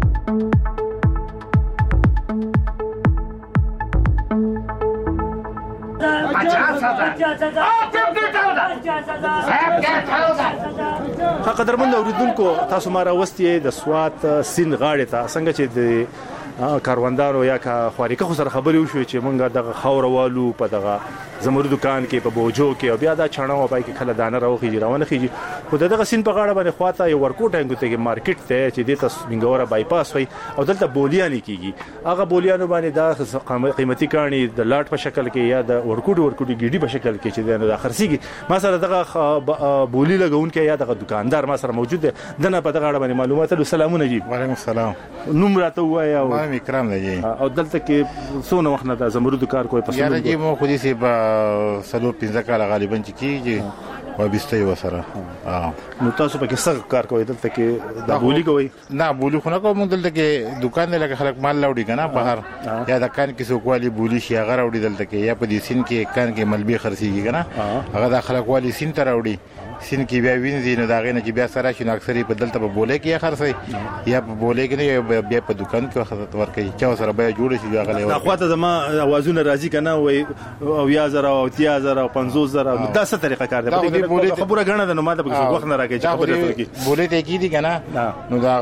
قدرمن اوریدونکو تاسو ما راوستي د سوات سین غاړې ته څنګه چې د کاروندارو یا کا خواریکه خو سره خبرې وشو چې مونږ دغه خاوروالو په دغه زمرد دکان کې په بوجو کې او بیا دا چانه و پای کې خله دانه راوخیږي روانه خيږي خو دغه سین په غاړه باندې خواته یو ورکوټ انګو ته مارکیټ ته چې د تاسو منګوره بایپاس وي او دلته بولیان کیږي هغه بولیانو باندې دا قیمتي کانی د لاټ په شکل کې یا د ورکوټ ورکوټ ګیډي په شکل کې چې د خرسيږي ما سره دغه بولی لګون کې یا دغه دکاندار ما سره موجود دی دنه په دغه اړه باندې معلومات له سلامونه جی. وعلیکم السلام. نوم راته وایا او ما اکرام دی او دلته کې څونه وخت نه د زمرد کار کوي پسند یاره جی مو خو دې سي په سلو پنځه کال غالبا چې کیږي و بيستي وسره. اه نو تاسو په کې څه کار کوي دلته کې د بولی کوي؟ نه بولی خو نه کوم دلته کې دکان نه لګ خلک مال لاوړي کنه بهر یا د کان کې څوک والی بولی شي هغه راوړي دلته کې یا په دې سین کې کان کې ملبي خرسيږي کنه هغه د خلک والی سین ته راوړي سین کې بیا وینځي نو دا غینه چې بیا سره شي نو اکثر په دلته په بوله کې خرڅي یا په بوله کې نه بیا په دکان کې خدمت ورکړي چې سره بیا جوړ شي هغه له اخواته زما اوازونه راځي کنه وای او یا زره او تیا زره او پنځوس زره دا څه طریقه کار دی خبره غنه ده نو ماته په وخت نه راکې چې خبره کوي بوله ته کې دي کنه نو دا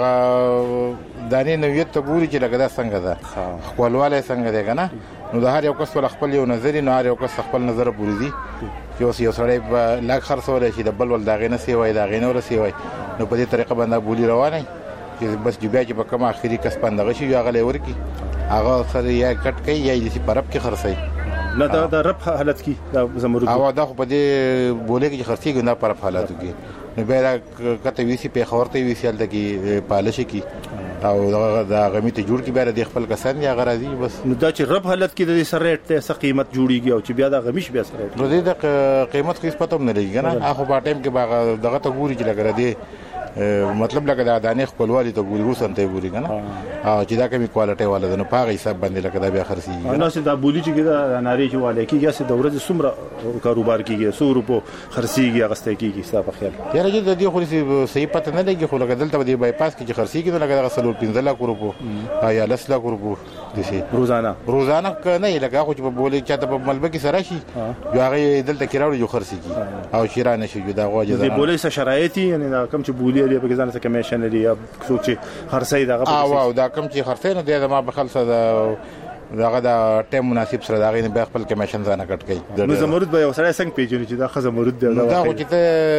دانه نویت ته ګوري چې لګدا څنګه ده خپلواله څنګه ده کنه نو دا هر یو کس خپل یو نظر نه هر یو کس خپل نظر پوری دي چې اوس یو سړی لاک خرڅول شي د بل ول دا غینه سی وای دا غینه ور سی وای نو په دې طریقه باندې بولی روانه چې بس جوبیا چې په کومه اخري کس پندغه شي هغه لور کی هغه سره یا کټ کوي یا دې پرب کې خرڅي نه دا د رب حالت کې دا زمرد او دا خو په دې بوله کې خرڅي ګنده پر حالاتو کې نو بیا کته ویسي په خورته ویسي حالت کې پالش کې او دا غمیته جوړ کی بیا د خپل کسان یا غراضي بس نو دا چې رب حالت کې د سره ریټ ته څه قیمت جوړیږي او چې بیا دا غمیش بیا سره نو دې د قیمت خو پته نه لګي کنه اخو په ټایم کې باغ دغه ته ګوري چې لګره دی مطلب لکه دا دانه خپلوالي ته ګوري وسنته ګوري کنه او چې دا کومي کوالټي والا ده نو پاغه حساب باندې لکه دا بیا خرسي نو چې دا بولی چې دا ناری چې والے کیږي چې د ورځې څومره کاروبار کیږي سو روپو خرسيږي غسته کیږي حساب خیال یاره چې د دې خو صحیح پته نه لګي خو لکه دلته د بایپاس کې چې خرسيږي نو لکه غسلو پنځه لک روپو یا لس لک روپو دي روزانه روزانه نه لکه خو چې په بولی چاته په ملبه کې سره شي یو هغه دلته کې راوړي جو خرسيږي او شیرانه شي دا غواجه د بولی سره شرایط یعنی دا کم چې بولی لري په ځان سره کمیشن لري یا څوک چې خرڅي دغه او او دا کم چې خرڅي نه دی ما په خلصه دا دغه دا ټیم مناسب سره دا غي به خپل کمیشن ځانه کټ کوي نو زمرد به یو سره څنګه پیژني چې دا خزه مرود دی دا خو چې ته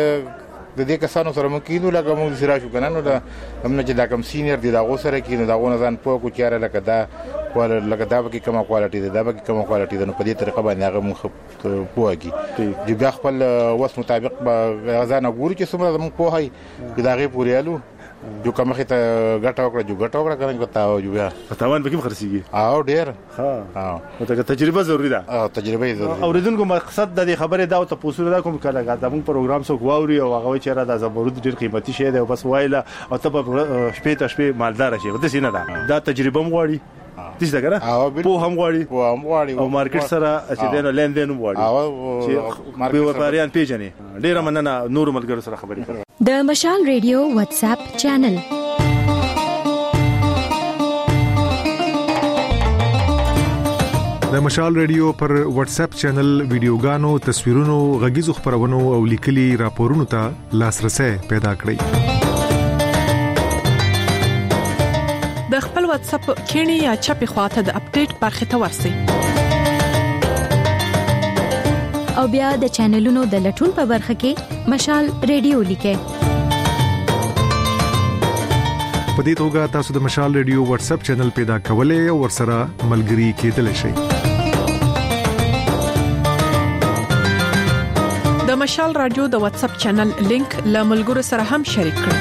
د دې کسانو سره مو کینو لکه مو سره شو کنه نو دا هم چې دا کم سینیئر دی دا غو سره کینو دا غو نه ځان پوه کو چاره لکه دا ول لکه دا به کومه کوالټي ده دا به کومه کوالټي ده نو په دې طریقه باندې هغه مخ پوهږي چې بیا خپل وس مطابق غزانه ګوري چې څومره مو پوهای دا غي پوریالو جو کومه ته غټه وکړه جو غټه وکړه کنه کوتا جو بیا فتاوان به کوم خرسيږي او ډیر ها ها ته تجربه ضروری ده او تجربه ضروری اوریدونکو مقصد د خبره دا او ته پوسو دا کوم کله دا موږ پروګرام سو غواوري او هغه چې را د زمرد ډیر قیمتي شی دی بس وایله او ته شپې ته شپې مالدار شي وته سینه ده دا تجربه مغواړي دې څنګه را په هم غواړي په هم غواړي او مارکیټ سره چې دنه لیندین غواړي او مارکیټ وپاریان پیژني ډیر مننه نور ملګرو سره خبرې کوي د مشال ریډیو واتس اپ چینل د مشال ریډیو پر واتس اپ چینل ویډیوګانو، تصویرونو، غږیزو خبرونو او لیکلي راپورونو ته لاسرسي پیدا کړئ. د خپل واتس اپ کینی یا چپی خواته د اپډیټ برخه ته ورسئ. او بیا د چینلونو د لټون په برخه کې مشال ریډیو لیکئ. په دې توګه تاسو د مشال ریډیو واتس اپ چینل پیدا کولای او ورسره ملګري کېدلی شئ. د مشال رادیو د واتس اپ چینل لینک له ملګرو سره هم شریک کړئ.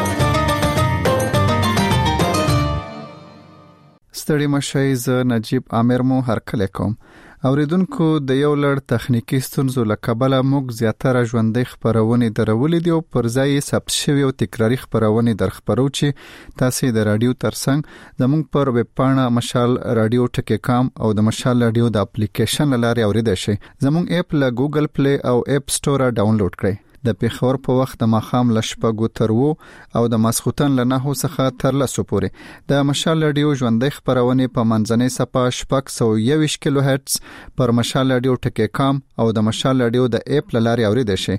ستړي مشئ ز نجیب عامر مو هرکله کوم. اوریدونکو د یو لړ تخنیکی ستونزو لکبله موږ زیاتره ژوندۍ خبرونه درولې دي او پر ځای ثبت شوی او تکراری خبرونه درخبرو چې تاسو د رادیو ترڅنګ زموږ پر ویب پاڼه مشال رادیو ټکی کام او د مشال رادیو د اپلیکیشن لارې اوریدئ شئ. زموږ اپ له ګوګل پلی او اپ سٹور ډاونلوډ کړئ. د پیښور په وخت د ماخام لشپګو ترو او د ماسختن لنهو څخه تر لسو پورې د مشال رادیو ژوندۍ خبرونه په منځنۍ صفه شپږ سوه یوویشت کیلو هرتز پر مشال رادیو ټکی کام او د مشال رادیو د اپ لارې اوریدئ شئ.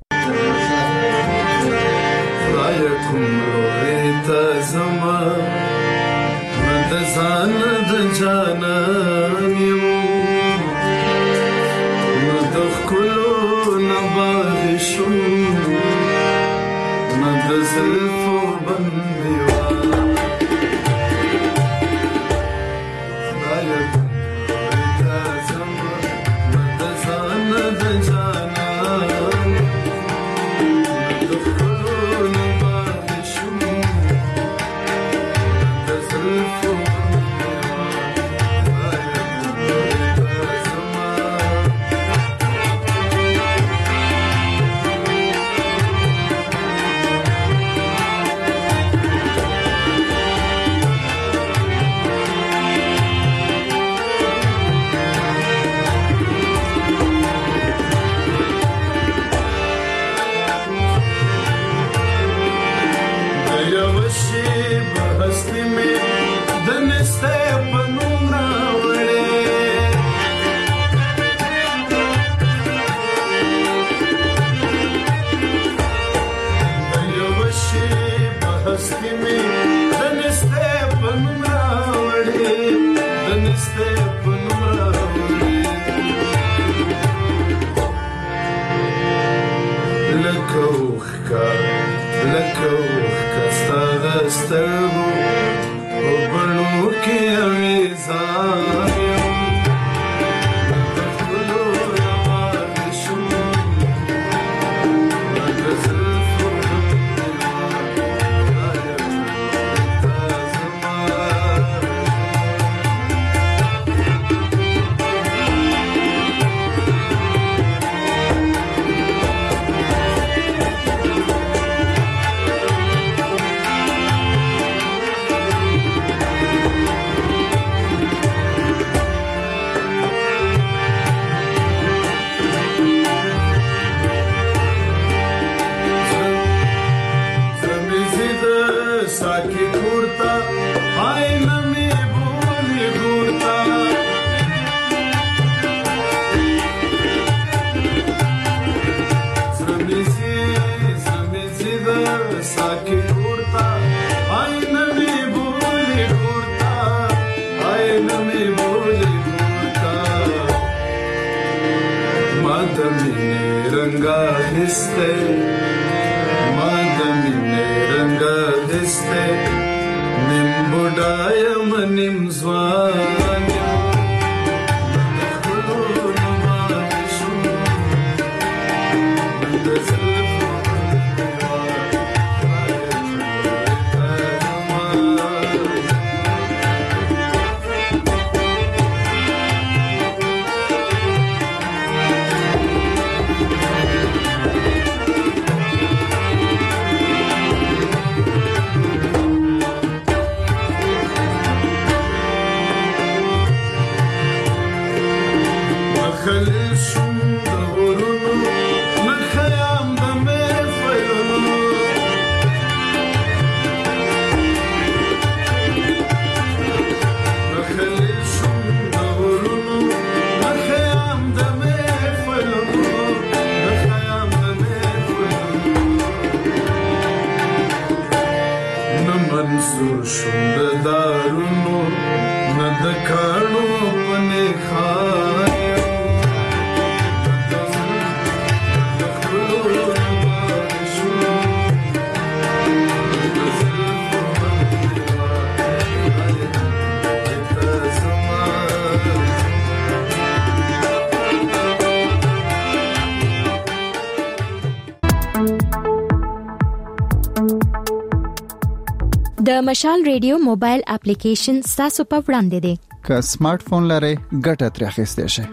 د مشال ریډیو موبایل اپلیکیشن تاسو په وړاندې دی. که سمارټ فون لرئ ګټه ترې اخیستئ شئ.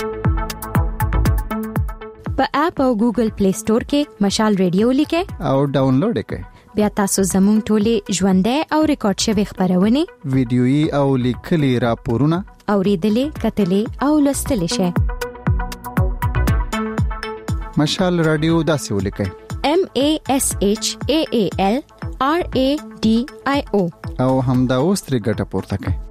په اپ او ګوګل پلی سٹور کې مشال ریډیو لیکئ او ډاونلوډ کړئ. بیا تاسو زموږ ټولې ژوندۍ او ریکارډ شوی خبرونه، ویډیويي او لیکلي راپورونه اوریدلې، کتلې او لوستلې شئ. مشال رادیو داسې ولیکئ: M A S H A A L R A D I O او همدا اوس ترې ګټه پورته کړئ.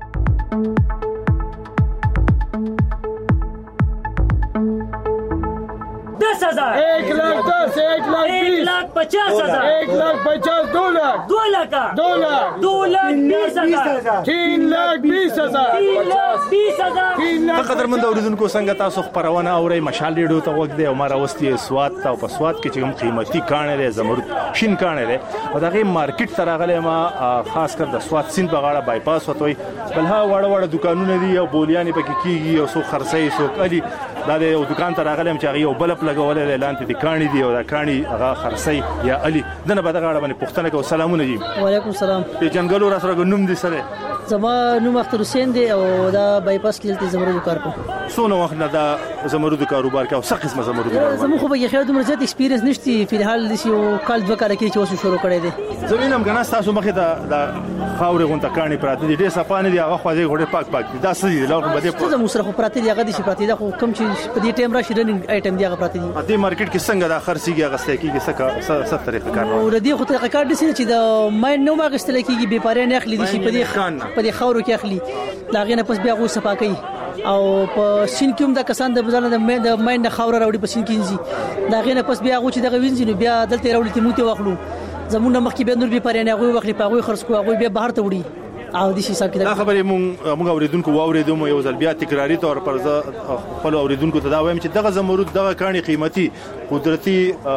दस हजार, एक लाख दस, एक लाख बीस, एक लाख पचास हजार, एक लाख पचास, दो लाख, दो लाख, दो लाख, दो लाख बीस हजार, तीन लाख बीस हजार, तीन लाख बीस हजार, तीन लाख. قدرمن اوریدونکو څنګه تاسو خبرونه اورئ مشال ریډیو ته وګ دی او ما راوستي سواد ته او په سواد کې چې کوم قیمتي کانه لري زمرد شین کانه لري او دغه مارکیټ ته راغلی ما خاص کر د سواد سین په غاړه بایپاس وتوي بلها وړ وړ دکانونه دي او بولیانې پکې کیږي او سو خرڅي سو کلی دا د دکان ته راغلم چې هغه یو بلپ لګولې لاندې د کانی دی او دا کانی هغه خرڅي یا علي دنه په دغه اړه باندې پوښتنه کوم. سلامونه جی. وعلیکم السلام. په جنګلو را سره نوم دي سره زما نوم اختر حسین دی او دا بایپاس کې د زمرد کار کوم. څونه وخت نه دا زمرد کاروبار کوي او څه قسمه زمرد کاروبار؟ زمو خو به یو د مرزت ایکسپیرینس نشتی په حال د یو کال دوه کال کې چې اوس شروع کړی دی. زمینم غنا تاسو مخه دا د خاورې غونټه کانی پراته دي ډېر صفانه دي هغه خوځي غوډه پاک پاک دي دا څه دي لکه بده څه زمو سره خو پراته دي هغه دي چې پراته دي خو کم چې په دې ټیم راشي رننګ آیټم دی هغه پراته دي. په دې مارکیټ کې څنګه دا خرڅيږي هغه څه کېږي څه څه طریقه کار او ردی خو طریقه کار دي چې د ماین نو ما غستل کېږي به پاره نه اخلي دي چې په دې په دې خاورو کې اخلي لاغې نه پس بیا غو صفا کوي او په سین کې هم دا کسان د بزانه د ماین خاور راوړي په سین کې انځي لاغې نه پس بیا غو چې دغه وینځي نو بیا دلته راوړي ته موته واخلو زمونږ مخکې به نور به پاره نه غو واخلي په غو خرڅ کو غو بیا بهر ته وړي او د شي حساب کې دا خبرې مونږ مونږ اوریدونکو واوریدو مو یو ځل بیا تکراری تور پر خپل اوریدونکو ته دا وایم چې دغه زمرد دغه کانی قیمتي قدرتي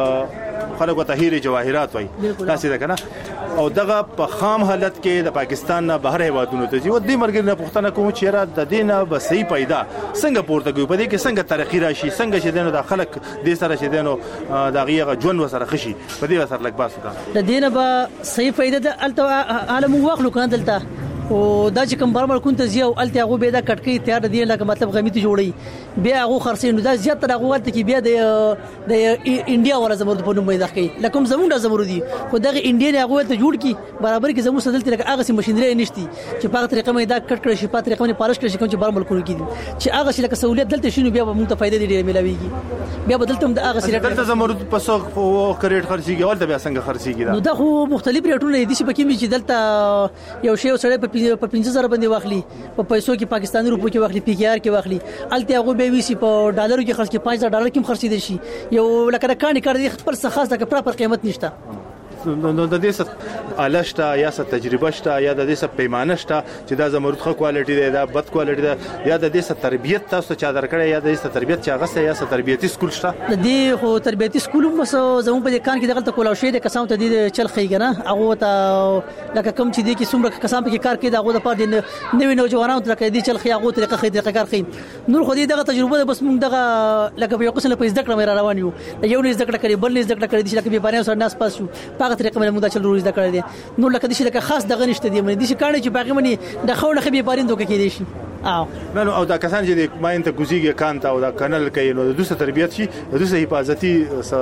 خلکو ته هیره جواهرات وای تاسو دا کنه او دغه په خام حالت کې د پاکستان نه بهر هیوادونو ته ځي و دې مرګ نه پښتنه کوم چې را د دینه به صحیح پیدا څنګه پورته کوي په دې کې څنګه ترقی راشي څنګه چې دینو د خلک دې سره چې دینو د غیغه ژوند وسره خشي په دې سره لګ باسو دا د دینه به صحیح پیدا د الته عالم واخلو کنه دلته او دا چې کوم برابر کونته زیو الته هغه به دا کټکی تیار دی لکه مطلب غمیته جوړي بیا هغه خرڅې نو دا زیات تر هغه ورته کې بیا د د انډیا ولا زمرد په نوم پیدا کوي لکه زمونږ د زمرد دي خو دغه انډیا هغه ته جوړ کی برابر کې زموږ سدل تر هغه سي ماشينري نشتی چې په طریقه مې دا کټ کړی شي په طریقه مې پالش کړی شي کوم چې برابر ملکونه کې چې هغه شي لکه سہولیت دلته شنو بیا به موږ ته فائدې ډېرې ملاويږي بیا بدلته هم د هغه سي دلته زمرد په سوق او کریټ خرڅيږي ولته بیا څنګه خرڅيږي دا نو دا خو مختلف ریټونه دي چې پکې چې دلته یو شی سره په پنځه زره باندې واخلي په پیسو کې پاکستاني روپو کې واخلي پی کې آر کې واخلي الته هغه به وی سي په ډالرو کې خرڅ کې پنځه زره ډالر کې خرڅ دي شي یو لکه کاني کار دي خپل څه خاصه کې پراپر قیمت نشته نو د دې څه الشتا یا څه تجربه شته یا د دې څه پیمانه شته چې دا زمرد خو کوالټي دی دا بد کوالټي دی یا د دې څه تربيت تاسو چا درکړی یا د دې څه تربيت چا غسه یا څه تربيتي سکول شته د دې خو تربيتي سکول هم زموږ په کان کې دغه کولاو شي د کسان ته دې چل خيګنه هغه ته لکه کم چې دې کې څومره کسان په کار کوي دغه د پاره د نوې نوجوانانو تر کې دې چل خي هغه طریقه خي طریقه کار کوي نور خو دې دغه تجربه بس موږ دغه لکه یو قسم په زده کړه مې روان یو یو نه زده کړه کړې بل نه زده کړه کړې چې لکه به باندې سره ناس پاس شو په طریقه موږ دا چل زده کړی دي نو لکه د شي لکه خاص دغه نشته دی مې د شي کانه چې باقي منی د خونه خبي باریندو کې دي شي او نو او دا کسان چې ماین ته ګوزیږي کان ته او دا کانل کوي نو د دوسه تربيت شي د دوسه حفاظتي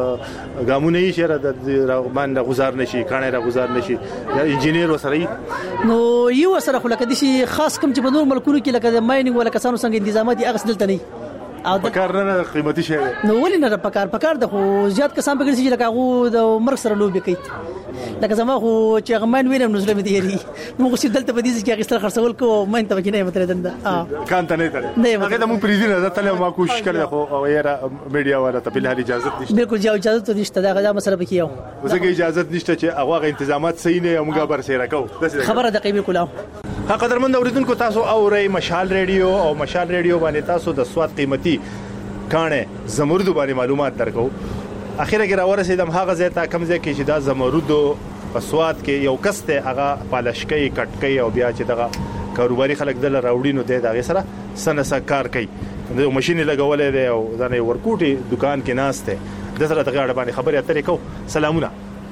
ګامونه یې شره د باندې غزار نشي کانه را غزار نشي یا انجینیر وسره نو یو سره خو لکه د شي خاص کم چې په نور ملکونو کې لکه د مایننګ ولا کسانو څنګه تنظیمات یې اغسل ته نه او د کار نه قیمتي شي نو ولې نه پکار پکار د خو زیات کسان په ګرځي لکه هغه د مرګ سره لوبي کوي لکه زما خو چې غمان وینم نو زلمه دی نو خو دلته په دې کې اغستل خرڅول کو ما انت وکینه متره دنده اه کان ته نه تل هغه د مو پریزینه د تل ما کوشش کړی خو او یې میډیا ولا ته په لاري اجازه نشته بالکل جو اجازه نشته دا غدا مسله بکیو وزګه اجازه نشته چې هغه تنظیمات صحیح نه موږ بر سره کو خبره د قیمه کولاو ها قدرمن اوریدونکو تاسو اورئ مشال ریډیو او مشال ریډیو باندې تاسو د سواد قیمتي کانه زمرد باندې معلومات درکو اخیره کې راورسېدم هغه ځای ته کوم ځای کې چې دا زمرد په سواد کې یو کس ته هغه پالشکي کټکي او بیا چې دغه کاروباري خلک دل راوړي نو د هغه سره سنسه کار کوي د ماشين لګولې دی او ځنه ورکوټي دکان کې ناشته د سره دغه باندې خبرې اترې کو سلامونه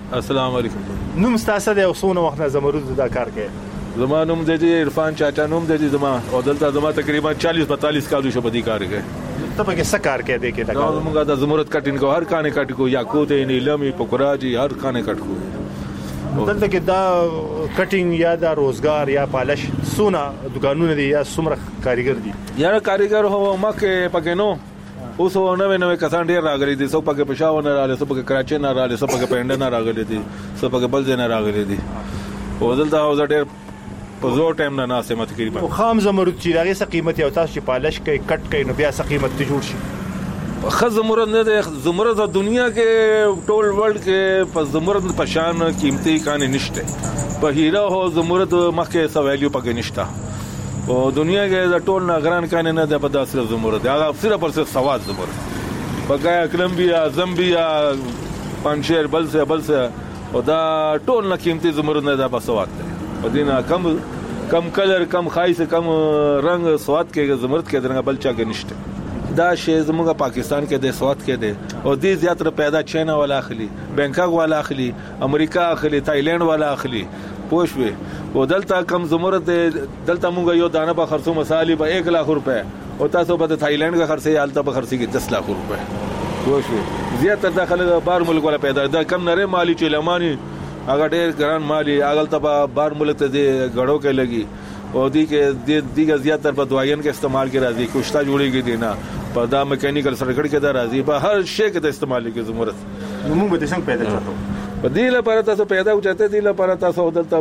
السلام علیکم. نوم ستاسو د اوسونه وخت نه زمرد دا کار کوي؟ زما نوم د عرفان چاچا نوم د زما او دلته زما تقریبا چالیس پینتالیس کال شو بدی کار کوي. ته په کې څه کار کوي د کې دا موږ د زمرد کټینګ هر کانه کټ کو یا کو ته نیلمي پکراجي هر کانه کټ کو. دلته کې دا کټینګ یا دا روزګار یا پالش سونه دکانونه دي یا سمره کاریګر دي؟ یا کاریګر هو مکه پکې نو اوس نوې نوې کسان ډېر راغلي دي. څو پکې پېښور نه راغلي، څو پکې کراچي نه راغلي، څو پکې پنډ نه راغلي دي، څو پکې بل ځای نه راغلي دي. او دلته او ډېر په زور ټایم نه ناسه مت تقریبا. خام زمرد چې هغه څه قیمت او تاسو چې پالش کوي کټ کوي نو بیا څه قیمت ته جوړ شي؟ خز زمرد نه ده. زمرد د دنیا کې ټول ورلد کې په زمرد په شان قیمتي کانه نشته. په هیره هو زمرد مخکې سو ویلیو پکې نشته. او دنیا کې د ټول ناغران کانه نه ده په داسره زمرد. هغه صرف پر سواد زمرد. بقایا کولمبیا، زامبیا، پنځیر بل څه بل څه او دا ټول نه قیمتي زمرد نه ده په سواد ده. په دینه کم کم کلر کم خایسه کم رنگ سواد کې زمرد کې درنګ بل چا کې نشته. دا شی زموږ پاکستان کې د سواد کې ده او دې زیاتره پیدا چاینا والا اخلي، بانکاک والا اخلي، امریکا اخلي، تایلند والا اخلي. پوښوي او دلته کم زمرد دلته موږ یو دانه په خرڅو مصالې په یک لک روپے او تاسو په تایلند کا خرڅي حالت په خرڅي کې دس لک روپے. پوښوي زیاتره داخله بار ملک ولا پیدا ده. کم نره مالی چې لمانی هغه ډېر ګران مالی هغه ته په بار ملک ته دی غړو کې لګي او دی کې دیګه زیاتره په دوايان کې استعمال کې راځي. کوشتا جوړيږي دینا په دا میکانیکل سرکټ کې دا راځي په هر شی کې د استعمال کې زمرد. نو موږ به څنګه پیدا کړو؟ په دې لپاره تاسو پیدا وچاته دي لپاره تاسو دلته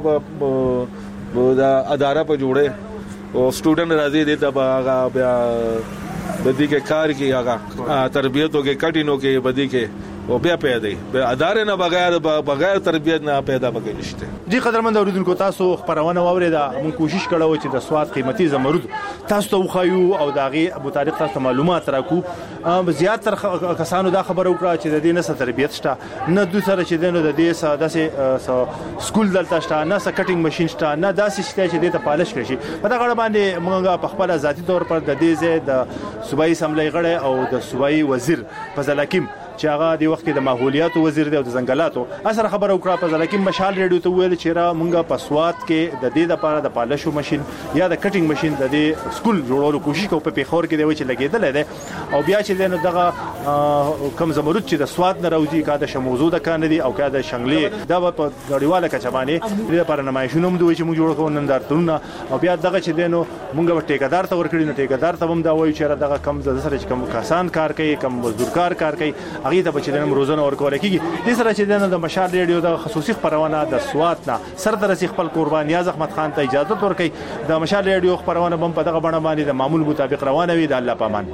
په دا اداره په جوړه او سټوډنټ راځي دي ته هغه بیا د دې کې کار کې هغه تربیته کې کټینو کې بدی کې او بیا پیدا دی اداره نه بغیر بغیر تربیت نه پیدا پکې نشته. جی قدرمن اوریدونکو تاسو خبرونه واوریدا. مون کوشش کړو چې د سواد قیمتي زمرد تاسو ته وخایو او داغي مطابق تاسو معلومات راکو. زیات تر کسانو دا خبره وکړه چې د دې نه تربیت شته نه د سره چې دنه د دې ساده سکول دلته شته نه س کټینګ ماشين شته نه داسې شته چې د ته پالش کړي. په دا غړ باندې موږ په خپل ذاتی تور پر د دې زه د صوبایي اسمبلی غړ او د صوبایي وزیر فضل حکیم چې هغه د وخت د ماحولیات وزیر دی او د ځنګلاتو اثر خبره وکړه په ځکه مشال ریډیو ته ویل چې را مونږه په سواد کې د دې لپاره د پالشو ماشين یا د کټینګ ماشين د دې سکول جوړولو کوشش کوو په پیښور کې دی چې لګیدل دی او بیا چې دنه دغه کم زمرد چې د سواد نه راوځي کا د شموزو د کان دي او کا د شنګلي دا په غړیواله کچبانه د لپاره نمایشونه هم دوی چې موږ جوړ کوو نندارتونه او بیا دغه چې دنه مونږه ټیکدار ته ورکړي نو ټیکدار ته هم دا وایي چې دغه کم د سره چې کم کسان کار کوي کم مزدورکار کار کوي هغه ته بچی د روزانه ورکول کیږي. د سره چې د مشال ریډیو د خصوصي خبرونه د سواد نه سردار رسي خپل قربان نیاز احمد خان ته اجازه ورکړي. د مشال ریډیو خبرونه بم په دغه بڼه باندې د معمول مطابق روانه وي. د الله پامان.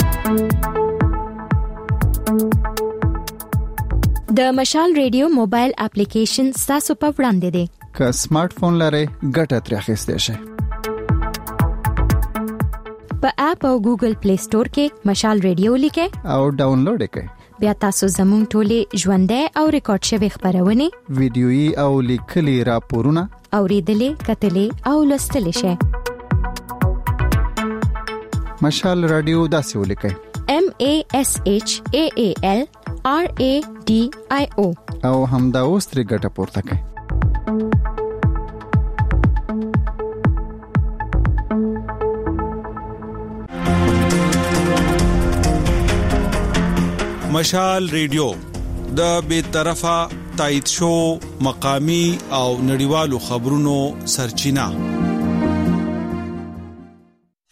د مشال ریډیو موبایل اپلیکیشن تاسو په وړاندې دی. که سمارټ فون لرئ ګټه ترې اخیستئ شئ. په اپ او ګوګل پلی سٹور کې مشال ریډیو لیکئ او ډاونلوډ یې کړئ. بیا تاسو زموږ ټولې ژوندۍ او ریکارډ شوی خبرونه ویډیويي او لیکلي راپورونه اوریدلې کتلې او لوستلې شئ. مشال رادیو داسې ولیکئ M A S H A A L R A D I O او همدا اوس ترې ګټه پورته کړئ. مشال ریډیو د بے طرفه تایید شو مقامی او نړیوالو خبرونو سرچینه.